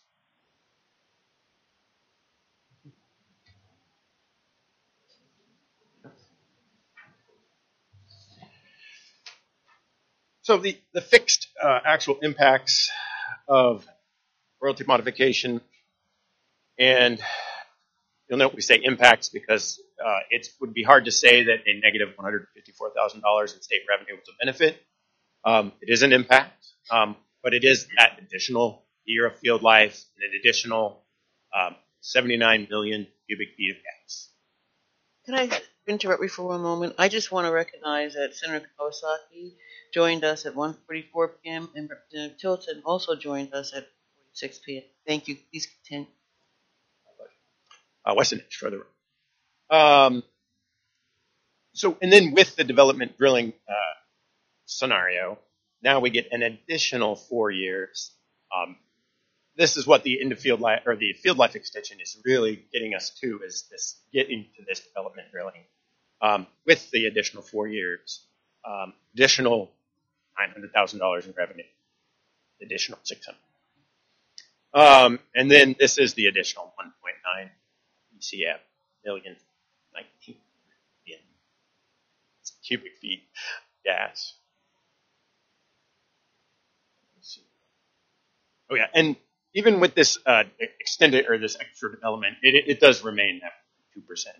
So the, the fixed uh, actual impacts of royalty modification, and you'll note we say impacts because uh, it would be hard to say that a negative one hundred fifty-four thousand dollars in state revenue was a benefit. Um, it is an impact, um, but it is that additional year of field life and an additional um, seventy-nine million cubic feet of gas. Can I interrupt you for one moment? I just want to recognize that Senator Kawasaki joined us at one forty-four p.m. and Representative Tilton also joined us at forty-six p.m. Thank you. Please continue. Uh, Weston Edge, further. Um, so, and then with the development drilling uh, scenario, now we get an additional four years. Um, this is what the end of field life or the field life extension is really getting us to, is this getting to this development drilling um, with the additional four years, um, additional nine hundred thousand dollars in revenue, additional six hundred. Um, and then this is the additional one point nine B C F million, nineteen million cubic feet gas. Let's see. Oh yeah, and even with this uh, extended or this extra development, it, it, it does remain that two percent.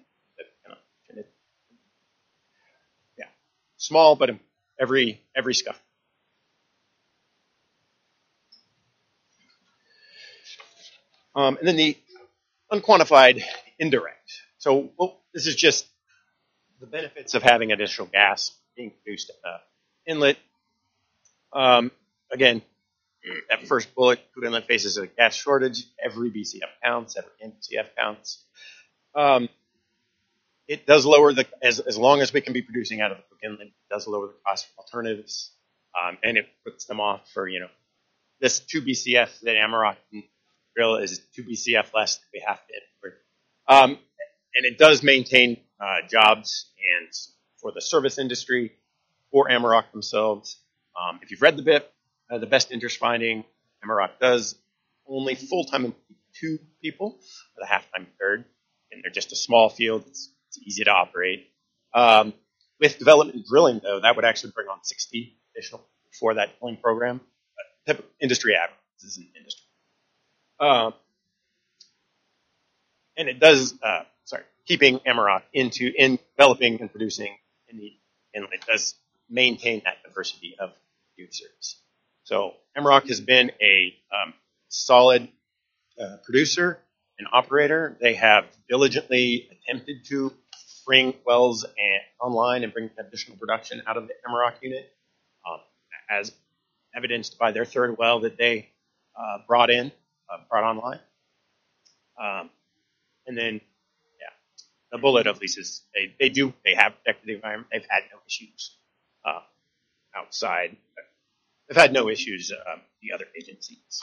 Yeah, small, but every every scuff. Um, and then the unquantified indirect. So well, this is just the benefits of having additional gas being produced at the inlet. Um, again, that first bullet, crude inlet faces a gas shortage. Every B C F counts. Every M C F counts. Um, it does lower the as as long as we can be producing out of the Cook Inlet, it does lower the cost of alternatives, um, and it puts them off for you know this two B C F that Amarok can drill is two B C F less that we have to import. Um, and it does maintain uh, jobs and for the service industry, for Amarok themselves. Um, if you've read the B I P, uh, the best interest finding, Amarok does only full-time employ two people, with a half-time third, and they're just a small field. It's, it's easy to operate. Um, with development drilling, though, that would actually bring on sixty additional for that drilling program. Uh, typical industry average. This is an industry. Um, and it does, uh, sorry, keeping Amarok into in developing and producing in the inlet does maintain that diversity of users. So Amarok has been a um, solid uh, producer and operator. They have diligently attempted to bring wells and online and bring additional production out of the Emerald unit, um, as evidenced by their third well that they uh, brought in, uh, brought online. Um, and then, yeah, the bullet of leases, they, they do, they have protected the environment. They've had no issues uh, outside. They've had no issues, uh, the other agencies.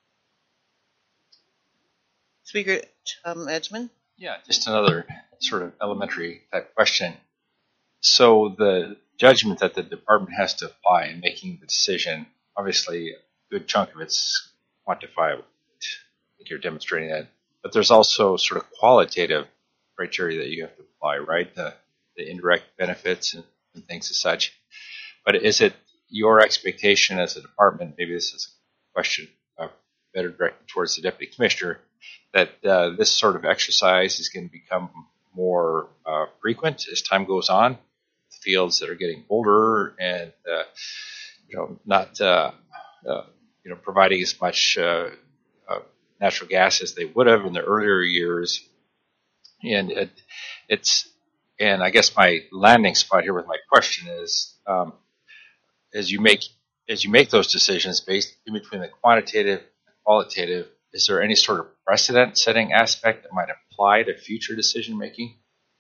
Speaker um, Edgman? Yeah, just another sort of elementary type question. So the judgment that the department has to apply in making the decision, obviously a good chunk of it's quantifiable. I think you're demonstrating that. But there's also sort of qualitative criteria that you have to apply, right? The, the indirect benefits and, and things as such. But is it your expectation as a department, maybe this is a question uh, better directed towards the deputy commissioner, that uh, this sort of exercise is going to become more uh, frequent as time goes on? Fields that are getting older and uh, you know not uh, uh, you know providing as much uh, uh, natural gas as they would have in the earlier years, and it, it's and I guess my landing spot here with my question is, um, as you make as you make those decisions based in between the quantitative and qualitative, is there any sort of precedent setting aspect that might apply to future decision making?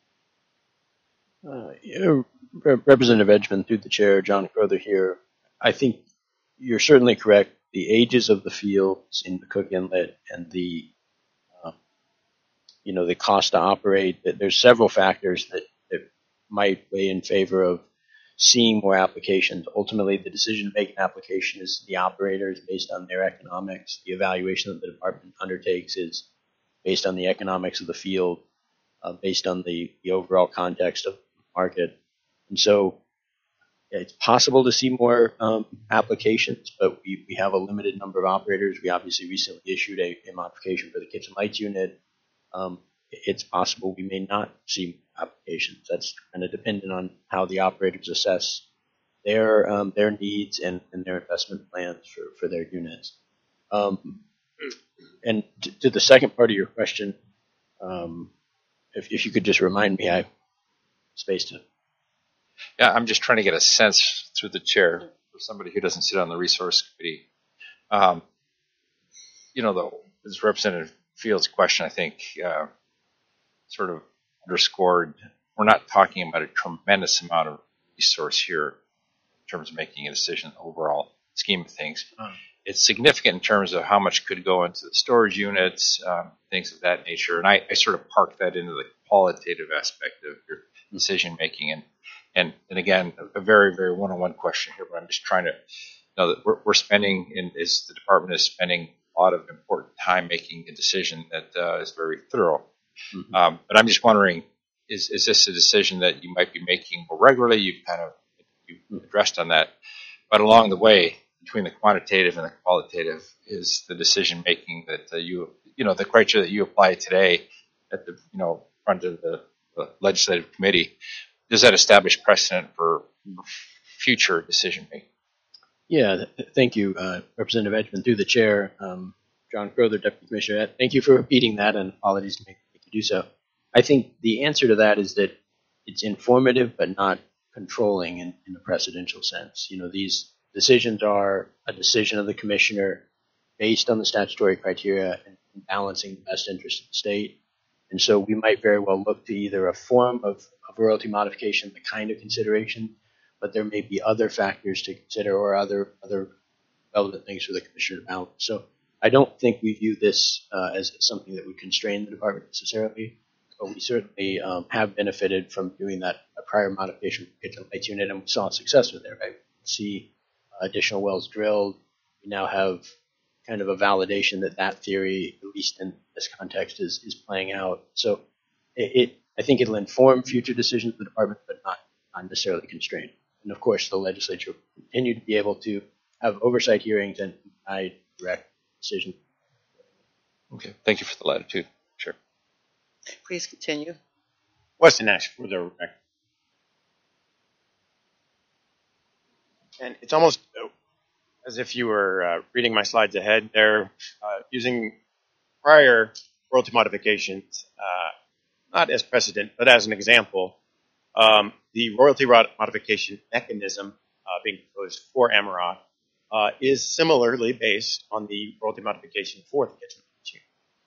Uh, you know, Representative Edgman, through the chair, John Crowther here. I think you're certainly correct. The ages of the fields in the Cook Inlet and the, uh, you know, the cost to operate. There's several factors that, that might weigh in favor of seeing more applications. Ultimately, the decision-making application is the operators based on their economics. The evaluation that the department undertakes is based on the economics of the field, uh, based on the, the overall context of the market. And so it's possible to see more um, applications, but we, we have a limited number of operators. We obviously recently issued a, a modification for the kitchen lights unit. Um, it's possible we may not see applications. That's kind of dependent on how the operators assess their um, their needs and, and their investment plans for, for their units. Um, and to, to the second part of your question, um, if, if you could just remind me, I spaced it. Yeah, I'm just trying to get a sense through the chair for somebody who doesn't sit on the resource committee. Um, you know, the, this Representative Fields' question, I think, uh, sort of underscored, we're not talking about a tremendous amount of resource here in terms of making a decision overall scheme of things. Oh. It's significant in terms of how much could go into the storage units, um, things of that nature. And I, I sort of park that into the qualitative aspect of your decision making. And, and, and again, a very, very one-on-one question here, but I'm just trying to know that we're, we're spending, in, is the department is spending a lot of important time making a decision that uh, is very thorough. Mm-hmm. Um, but I'm just wondering, is, is this a decision that you might be making more regularly? You've kind of you addressed on that. But along the way, between the quantitative and the qualitative, is the decision making that uh, you, you know, the criteria that you apply today at the, you know, front of the, the legislative committee, does that establish precedent for future decision making? Yeah, th- thank you, uh, Representative Edgman, through the chair. Um, John Crowther, Deputy Commissioner, thank you for repeating that, and apologies to make you do so. I think the answer to that is that it's informative but not controlling in, in a precedential sense. You know, these decisions are a decision of the commissioner based on the statutory criteria and balancing the best interest of the state. And so we might very well look to either a form of, of royalty modification, the kind of consideration, but there may be other factors to consider or other other relevant things for the commissioner to balance. So I don't think we view this uh, as something that would constrain the department necessarily, but we certainly um, have benefited from doing that a prior modification for the kitchen lights unit, and we saw success with it, right? We see uh, additional wells drilled. We now have kind of a validation that that theory, at least in this context, is, is playing out. So it, it, I think it'll inform future decisions of the department, but not, not necessarily constrain. And of course, the legislature will continue to be able to have oversight hearings and guide direct decisions. Okay, thank you for the latitude. Sure. Please continue. Weston Nash for the record. And it's almost as if you were uh, reading my slides ahead. They're uh, using prior royalty modifications, uh, not as precedent, but as an example, um, the royalty modification mechanism uh, being proposed for Amerant uh, is similarly based on the royalty modification for the kitchen machine.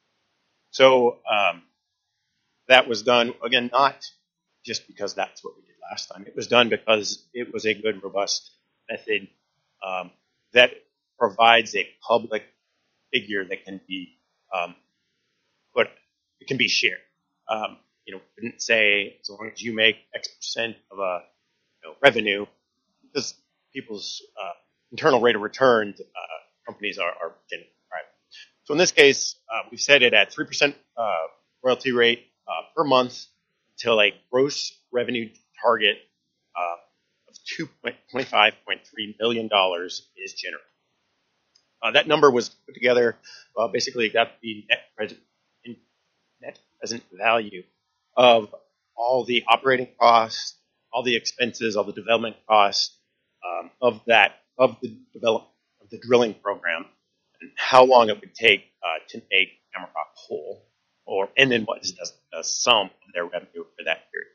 So um, that was done, again, not just because that's what we did last time. It was done because it was a good, robust method um, that provides a public figure that can be um, put, it can be shared. Um, you know, couldn't say as long as you make X percent of a you know, revenue, because people's uh, internal rate of return, uh, companies are, are generally private. So in this case, uh, we've set it at three percent uh, royalty rate uh, per month until a gross revenue target uh, of twenty-five point three million dollars is generated. Uh, that number was put together, uh, basically got the net present, net present value of all the operating costs, all the expenses, all the development costs um, of that, of the develop, of the drilling program, and how long it would take uh, to make Amerant whole, or and then what is the, the sum of their revenue for that period.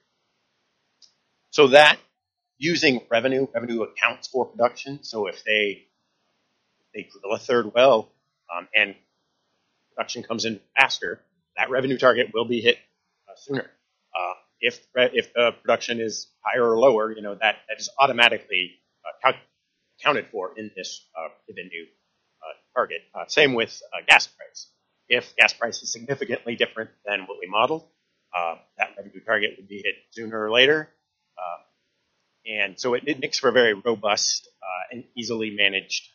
So that using revenue, revenue accounts for production. So if they they drill a third well um, and production comes in faster, that revenue target will be hit uh, sooner. Uh, if if the production is higher or lower, you know that, that is automatically uh, cal- accounted for in this uh, revenue uh, target. Uh, same with uh, gas price. If gas price is significantly different than what we modeled, uh, that revenue target would be hit sooner or later. Uh, and so it, it makes for a very robust uh, and easily managed,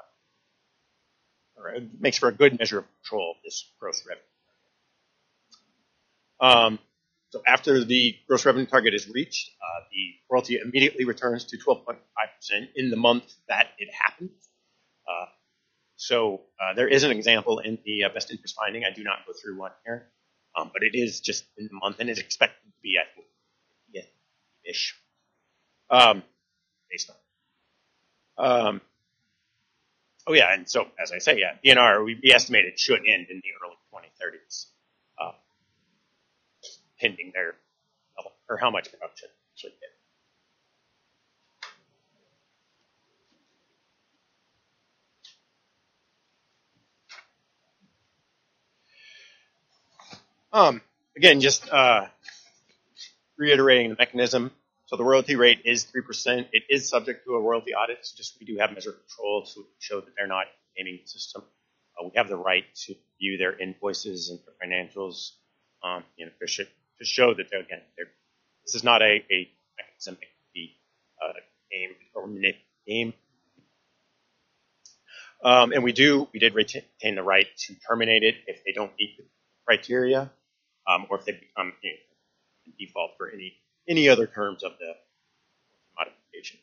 uh, or it makes for a good measure of control of this gross revenue. Um, so after the gross revenue target is reached, uh, the royalty immediately returns to twelve point five percent in the month that it happens. Uh, so uh, there is an example in the uh, best interest finding. I do not go through one here, um, but it is just in the month, and it's expected to be, I think, yeah, ish, um, based on. Um, oh yeah, and so as I say, yeah, D N R we, we estimate it should end in the early twenty thirties. Uh, pending their, or how much production should get. Um, again, just uh, reiterating the mechanism. So the royalty rate is three percent. It is subject to a royalty audit. So just we do have measure control to show that they're not gaming the system. Uh, we have the right to view their invoices and their financials, um, you know, to, sh- to show that they're, again, they're, this is not a, a mechanism that can be uh, aimed or manipulated. Um, and we do, we did retain the right to terminate it if they don't meet the criteria, um, or if they become you know, default for any any other terms of the modification.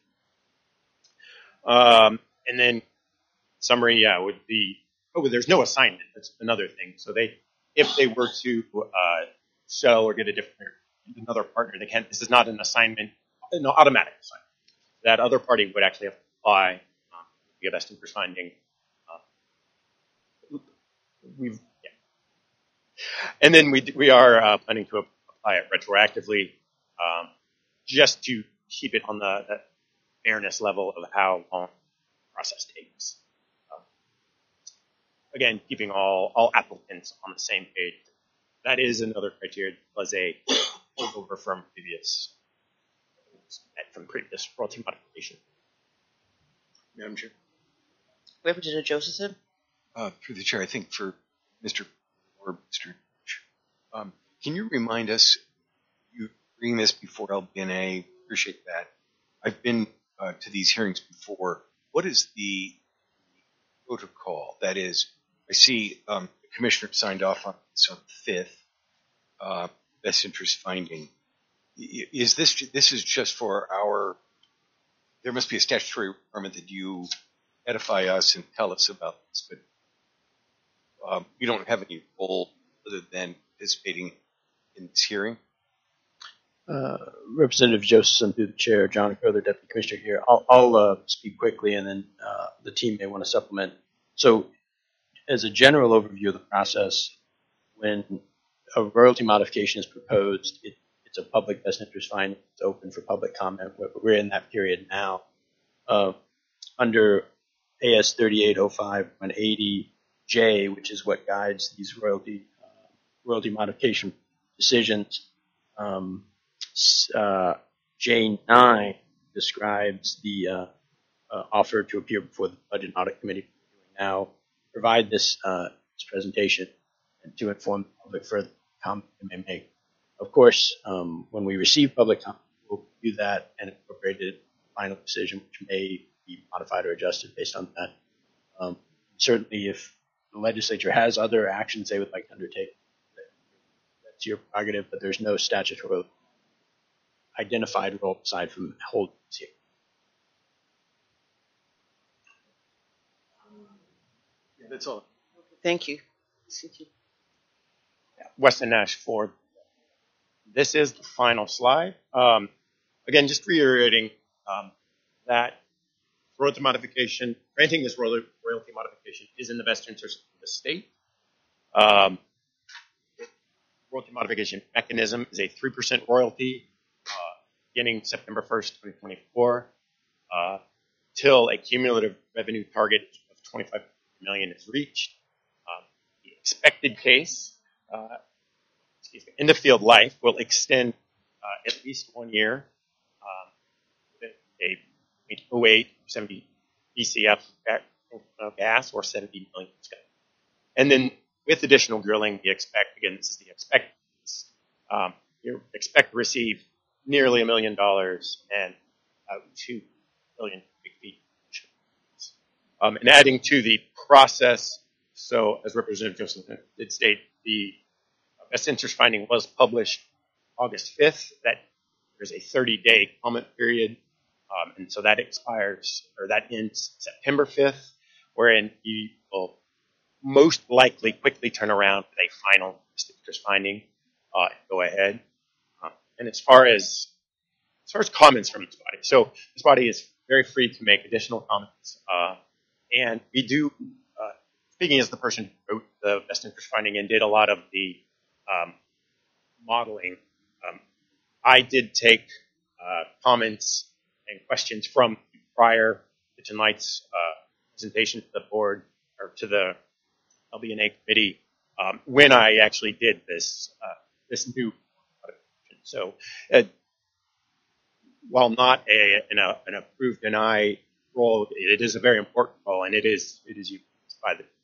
Um, and then summary, yeah, would be, oh, there's no assignment. That's another thing. So they, if they were to uh, sell or get a different another partner, they can't. This is not an assignment, no automatic assignment. That other party would actually have to apply um, the best interest finding. Uh, we've yeah. And then we we are uh, planning to apply it retroactively, um, just to keep it on the, the fairness level of how long the process takes. Uh, again, keeping all all applicants on the same page. That is another criteria. Was a holdover from previous from previous royalty modification. Madam Chair. Representative Josephson? Uh, through the chair, I think for Mister or Mister Um, can you remind us, you bring this before L B N A, appreciate that. I've been uh, to these hearings before. What is the protocol? That is, I see um, the commissioner signed off on this on the fifth, uh, best interest finding. Is this, this is just for our, there must be a statutory requirement that you edify us and tell us about this, but um, we don't have any role other than participating in this hearing. Uh, Representative Josephson through the chair, John Crowther, Deputy Commissioner here. I'll, I'll uh, speak quickly, and then uh, the team may want to supplement. So, as a general overview of the process, when a royalty modification is proposed, it, it's a public best interest finding. It's open for public comment. We're, we're in that period now. Uh, under A S thirty-eight oh five one eighty J, which is what guides these royalty uh, royalty modification decisions, um, uh, J nine describes the uh, uh, offer to appear before the Budget and Audit Committee. Now, provide this, uh, this presentation and to inform the public further comment they may make. Of course, um, when we receive public comment, we'll do that and incorporate it in the final decision, which may be modified or adjusted based on that. Um, certainly, if the legislature has other actions they would like to undertake, that's your prerogative, but there's no statutory identified role aside from holding this here. Yeah, that's all. Thank you. Weston Nash Ford. This is the final slide. Um, again, just reiterating um, that royalty modification, granting this royalty modification is in the best interest of the state. Um, royalty modification mechanism is a three percent royalty uh, beginning September first, twenty twenty-four, uh, till a cumulative revenue target of twenty-five million dollars is reached. Um, the expected case, uh, excuse me, in the field life will extend uh, at least one year. Um, with a oh eight, seventy B C F of gas or seventy million. And then with additional drilling, we expect, again, this is the expect, um, you expect to receive nearly a million dollars and uh, two billion cubic feet. Um, and adding to the process, so as Representative Joseph did state, the best interest finding was published August fifth. That there's a thirty-day comment period. Um, and so that expires, or that ends September fifth, wherein you will most likely quickly turn around with a final interest finding uh, and go ahead. Um, and as far as as far as comments from this body, so this body is very free to make additional comments. Uh, and we do, uh, speaking as the person who wrote the best interest finding and did a lot of the um, modeling, um, I did take uh, comments and questions from prior to tonight's uh, presentation to the board or to the L B N A committee um, when I actually did this uh, this new modification. So, uh, while not a, an, a, an approved deny role, it is a very important role, and it is it is used by the.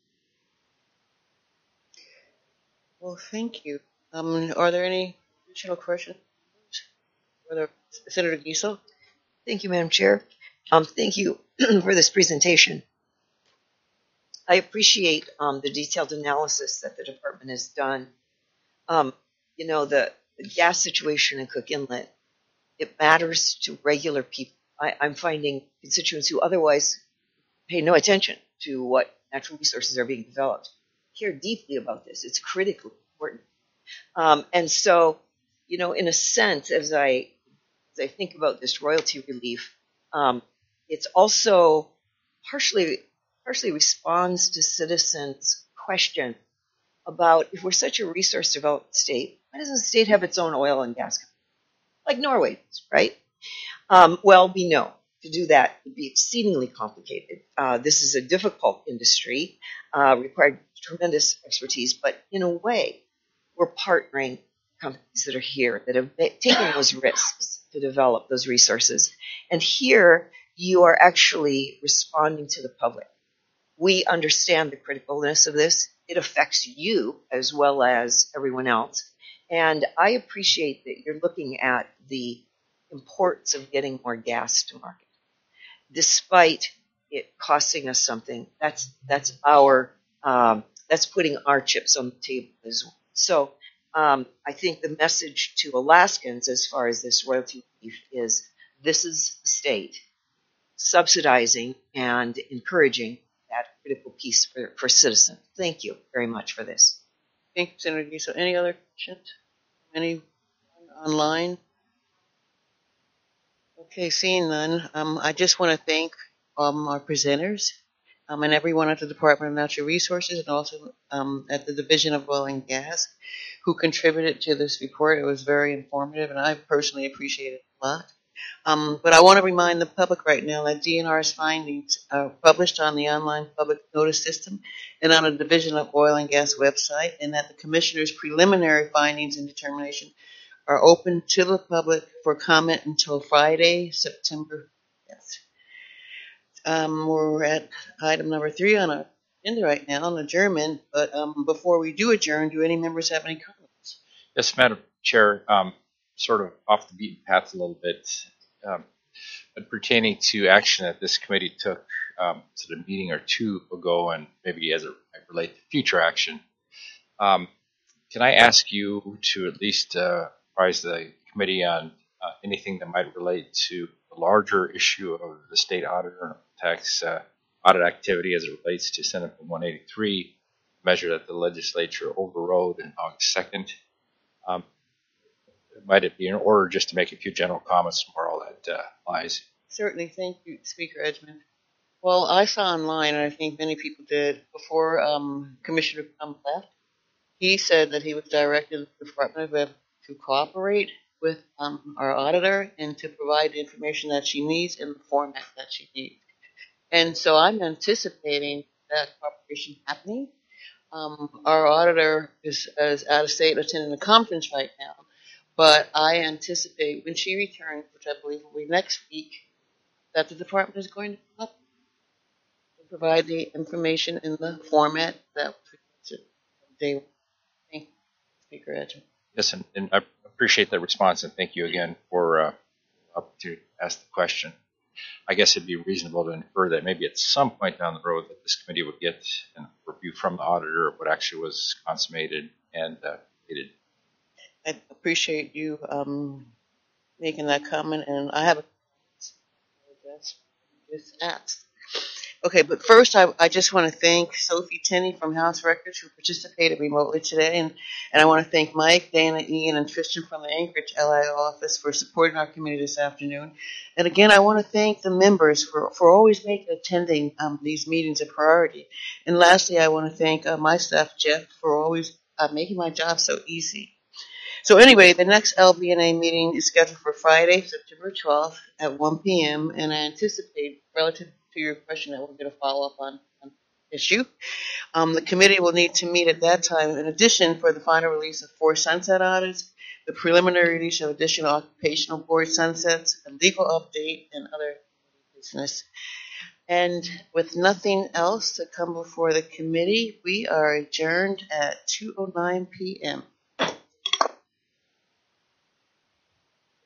Well, thank you. Um, are there any additional questions? Whether Senator Giesel? Thank you, Madam Chair. Um, thank you for this presentation. I appreciate um, the detailed analysis that the department has done. Um, you know, the, the gas situation in Cook Inlet, it matters to regular people. I, I'm finding constituents who otherwise pay no attention to what natural resources are being developed care deeply about this. It's critically important. Um, and so, you know, in a sense, as I as I think about this royalty relief, um, it's also partially partially responds to citizens' question about if we're such a resource developed state, why doesn't the state have its own oil and gas company? Like Norway does, right? Um, well, we know to do that would be exceedingly complicated. Uh, this is a difficult industry, uh, required tremendous expertise, but in a way, we're partnering companies that are here that have taken those risks to develop those resources. And here, you are actually responding to the public. We understand the criticalness of this. It affects you as well as everyone else. And I appreciate that you're looking at the importance of getting more gas to market. Despite it costing us something, that's that's our um, that's putting our chips on the table as well. So um, I think the message to Alaskans as far as this royalty relief is this is the state subsidizing and encouraging that critical piece for, for citizens. Thank you very much for this. Thank you, Senator Giesel. Any other questions? Any online? Okay, seeing none, um, I just want to thank um, our presenters. um, and everyone at the Department of Natural Resources and also um, at the Division of Oil and Gas who contributed to this report. It was very informative, and I personally appreciate it a lot. Um, but I want to remind the public right now that D N R's findings are published on the online public notice system and on the Division of Oil and Gas website, and that the Commissioner's preliminary findings and determination are open to the public for comment until Friday, September fifth. Um, we're at item number three on our agenda right now, on adjournment. But um, before we do adjourn, do any members have any comments? Yes, Madam Chair, um, sort of off the beaten path a little bit, um, but pertaining to action that this committee took um, to the meeting or two ago, and maybe as it might relate to future action, um, can I ask you to at least uh, advise the committee on uh, anything that might relate to the larger issue of the state auditor tax uh, audit activity as it relates to Senate Bill one eighty-three, measure that the legislature overrode on August second? Um, might it be in order just to make a few general comments on where all that uh, lies? Certainly. Thank you, Speaker Edgman. Well, I saw online, and I think many people did, before um, Commissioner Plum left, he said that he was directed the Department of Revenue to cooperate with um, our auditor and to provide the information that she needs in the format that she needs. And so I'm anticipating that cooperation happening. Um, our auditor is, is out of state attending a conference right now, but I anticipate when she returns, which I believe will be next week, that the department is going to come up and provide the information in the format that was requested. They, thank you, Speaker Edgman. Yes, and, and I appreciate that response, and thank you again for uh, the opportunity to ask the question. I guess it'd be reasonable to infer that maybe at some point down the road that this committee would get a review from the auditor of what actually was consummated and uh, completed. I appreciate you um, making that comment, and I have a just asked. Okay, but first I, I just want to thank Sophie Tenney from House Records who participated remotely today, and, and I want to thank Mike, Dana, Ian, and Tristan from the Anchorage L I office for supporting our committee this afternoon. And again, I want to thank the members for, for always making attending um, these meetings a priority. And lastly, I want to thank uh, my staff, Jeff, for always uh, making my job so easy. So anyway, the next L B N A meeting is scheduled for Friday, September twelfth at one p.m. And I anticipate, relative to your question, that we'll get a follow-up on, on the issue. Um, the committee will need to meet at that time. In addition, for the final release of four sunset audits, the preliminary release of additional occupational board sunsets, a legal update, and other business. And with nothing else to come before the committee, we are adjourned at two oh nine p.m.